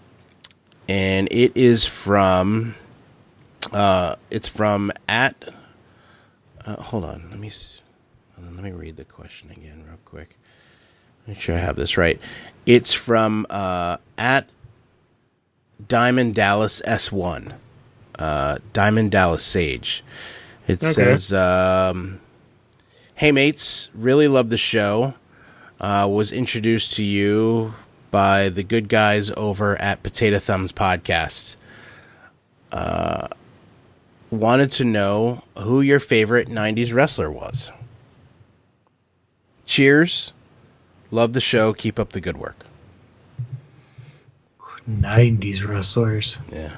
it is from it's from at. Hold on, let me read the question again real quick. Make sure I have this right. It's from at Diamond Dallas S1, Diamond Dallas Sage. It Okay. says, "Hey mates, really love the show. Was introduced to you by the good guys over at Potato Thumbs Podcast. Wanted to know who your favorite 90s wrestler was. Cheers. Love the show. Keep up the good work." 90s wrestlers. Yeah.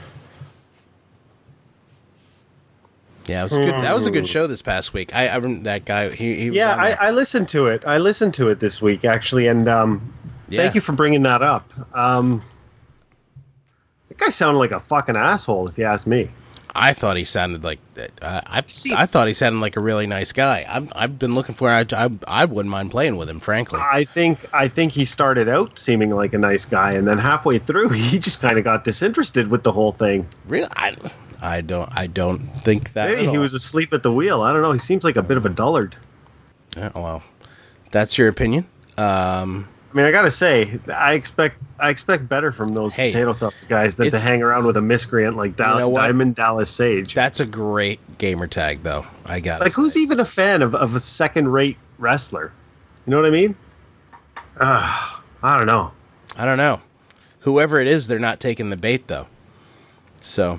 Yeah, it was good. That was a good show this past week. I remember that guy. He was Yeah, on there. I listened to it. I listened to it this week actually, and Yeah. thank you for bringing that up. That guy sounded like a fucking asshole, if you ask me. I thought he sounded like I See- thought he sounded like a really nice guy. I've been looking for. I wouldn't mind playing with him, frankly. I think he started out seeming like a nice guy, and then halfway through, he just kind of got disinterested with the whole thing. Really, I don't think that. Maybe at he all. was asleep at the wheel. I don't know. He seems like a bit of a dullard. Yeah, well, that's your opinion. I mean, I gotta say, I expect better from those Hey, Potato Thumbs guys than to it's- hang around with a miscreant like know what? Diamond Dallas Sage. That's a great gamer tag, though. I got Like, who's even a fan of a second-rate wrestler? You know what I mean? I don't know. I don't know. Whoever it is, they're not taking the bait, though. So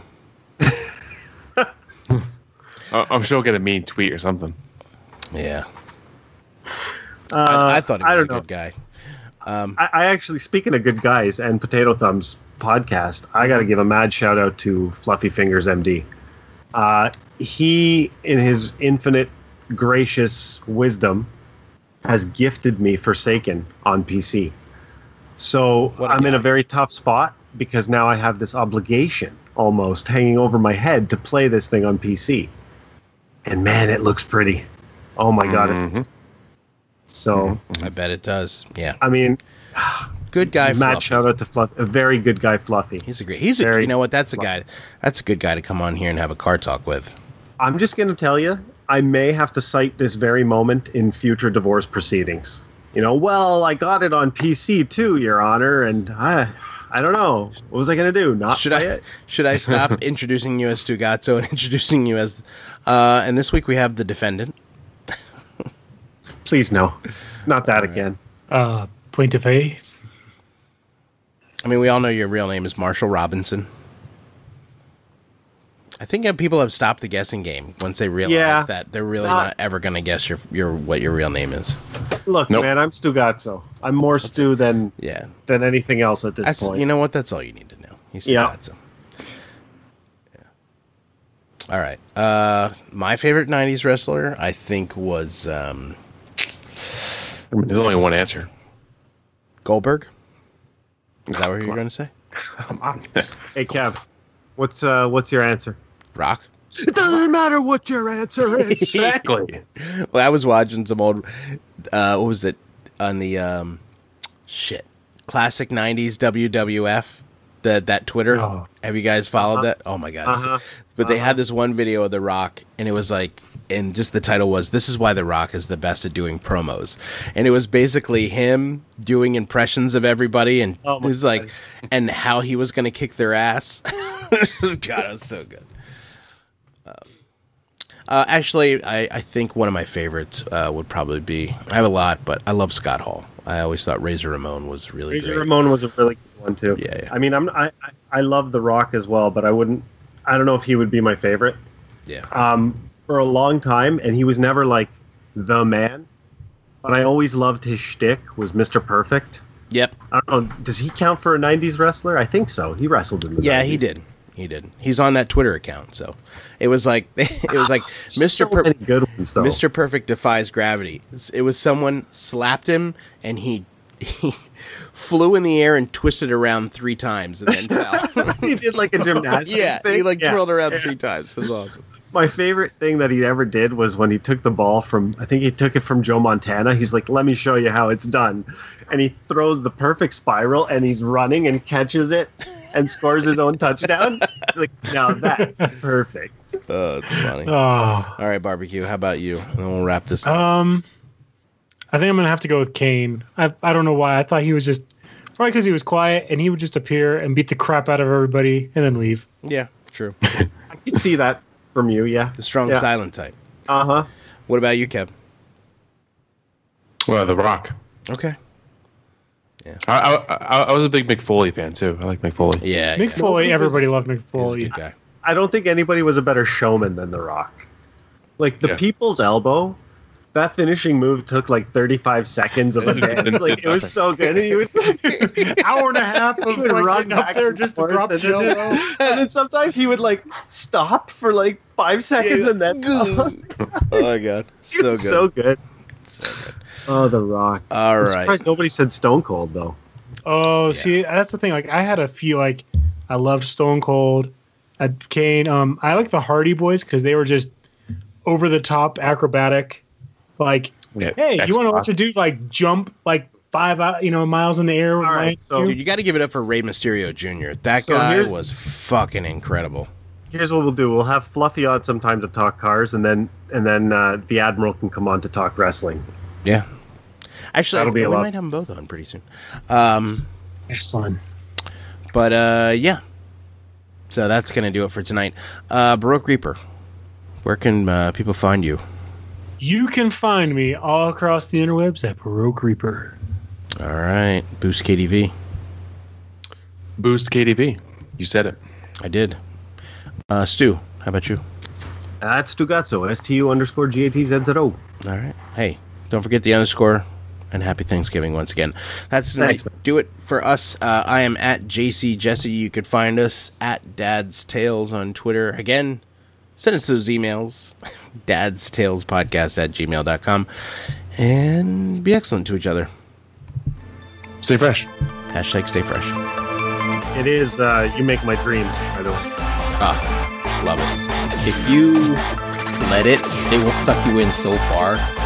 I'm sure he'll get a mean tweet or something. yeah, I thought he I was a don't know. good guy. I actually, speaking of good guys and Potato Thumbs podcast, I got to give a mad shout out to Fluffy Fingers MD. He, in his infinite gracious wisdom, has gifted me Forsaken on PC. So What a I'm in guy. a very tough spot because now I have this obligation almost hanging over my head to play this thing on PC. And man, it looks pretty. Oh my god! Mhm. So I bet it does. Yeah, I mean, good guy. mad Fluffy. shout out to Fluffy, a very good guy, Fluffy. He's a great. He's a. Very You know what? That's a guy. That's a good guy to come on here and have a car talk with. I'm just going to tell you, I may have to cite this very moment in future divorce proceedings. You know, well, I got it on PC too, Your Honor, and I don't know. What was I going to do? Not Should play I it? should I stop introducing you as Stugazzo and introducing you as? And this week we have the defendant. Please no. Not that again. Point of faith. I mean, we all know your real name is Marshall Robinson. I think people have stopped the guessing game once they realize Yeah. that they're really not ever going to guess your what your real name is. Look, Nope. man, I'm Stugazzo. I'm more Stu than Yeah, anything else at this that's point. you know what? That's all you need to know. He's Yeah. Stugazzo. Yeah. All right. My favorite '90s wrestler, I think, was There's only one answer. Goldberg. Is that what you're going to say? Come on. Hey, Kev, what's your answer? Rock. It doesn't matter what your answer is. Exactly. Well, I was watching some old, what was it, on the, classic 90s WWF, that Twitter. Oh. Have you guys followed that? Oh my God. Uh-huh. But they had this one video of The Rock, and it was like, and just the title was, "This is why The Rock is the best at doing promos." And it was basically him doing impressions of everybody, and Oh my it was like, God. and how he was going to kick their ass. God, it was so good. Actually, I think one of my favorites would probably be, I have a lot, but I love Scott Hall. I always thought Razor Ramon was really Razor great. Ramon was a really good one too. Yeah, yeah. I mean, I love The Rock as well, but I don't know if he would be my favorite. Yeah. For a long time, and he was never like the man. But I always loved his shtick was Mr. Perfect. Yep. I don't know, does he count for a '90s wrestler? I think so. He wrestled in the Yeah, 90s. he did. He did. He's on that Twitter account, so it was like Mr. So many good ones though. Mr. Perfect defies gravity. It was someone slapped him and he flew in the air and twisted around 3 times and then fell. He did like a gymnastics Yeah, thing. he like Yeah. twirled around 3 times. It was awesome. My favorite thing that he ever did was when he took the ball from, I think he took it from Joe Montana. He's like, "Let me show you how it's done." And he throws the perfect spiral and he's running and catches it and scores his own touchdown. He's like, "Now that's perfect." Oh, it's funny. Oh. All right, Barbecue, how about you? And then we'll wrap this up. I think I'm gonna have to go with Kane. I don't know why. I thought he was just probably because he was quiet and he would just appear and beat the crap out of everybody and then leave. Yeah, true. I can see that. from you, yeah. The strong Yeah. silent type. Uh-huh. What about you, Kev? Well, The Rock. Okay. I was a big Mick Foley fan too. I like Mick Foley. Yeah. Mick Foley, Nobody everybody was- loved Mick He's a Foley. good guy. I don't think anybody was a better showman than The Rock. Like, the Yeah. people's elbow, that finishing move took like 35 seconds of a dance. Like, it was so good. And he would, Hour and a half of He would like, run getting up back there and just to forth, drop and the elbow. and then sometimes he would like stop for like 5 seconds and then Oh my god. So good. so good. So good. Oh, The Rock. All I'm right. surprised nobody said Stone Cold though. Oh, see, that's the thing. Like, I had a few, like, I loved Stone Cold, Kane. I like the Hardy Boys because they were just over the top acrobatic. Like, Yeah, hey, you want to X-Pac. watch a dude like jump like 5 miles in the air? With All right, Ryan so- Hughes? Dude, you got to give it up for Rey Mysterio Jr. That So guy here's- was fucking incredible. Here's what we'll do: we'll have Fluffy on sometime to talk cars, and then the Admiral can come on to talk wrestling. Yeah. Actually, That'll be a we lot. might have them both on pretty soon. Excellent. But yeah. So that's going to do it for tonight. Baroque Reaper, where can people find you? You can find me all across the interwebs at Baroque Reaper. All right. Boost KDV. Boost KDV. You said it. I did. Stu, how about you? At Stugazzo, STU_GATZZO. All right. Hey, don't forget the underscore. And happy Thanksgiving once again. That's going Thanks, to man. do it for us. I am at JC Jesse. You could find us at Dad's Tales on Twitter. Again, send us those emails. Dad's Tales Podcast at gmail.com. And be excellent to each other. Stay fresh. Hashtag stay fresh. It is You Make My Dreams, by the way. Ah, love it. If you let it, they will suck you in so far.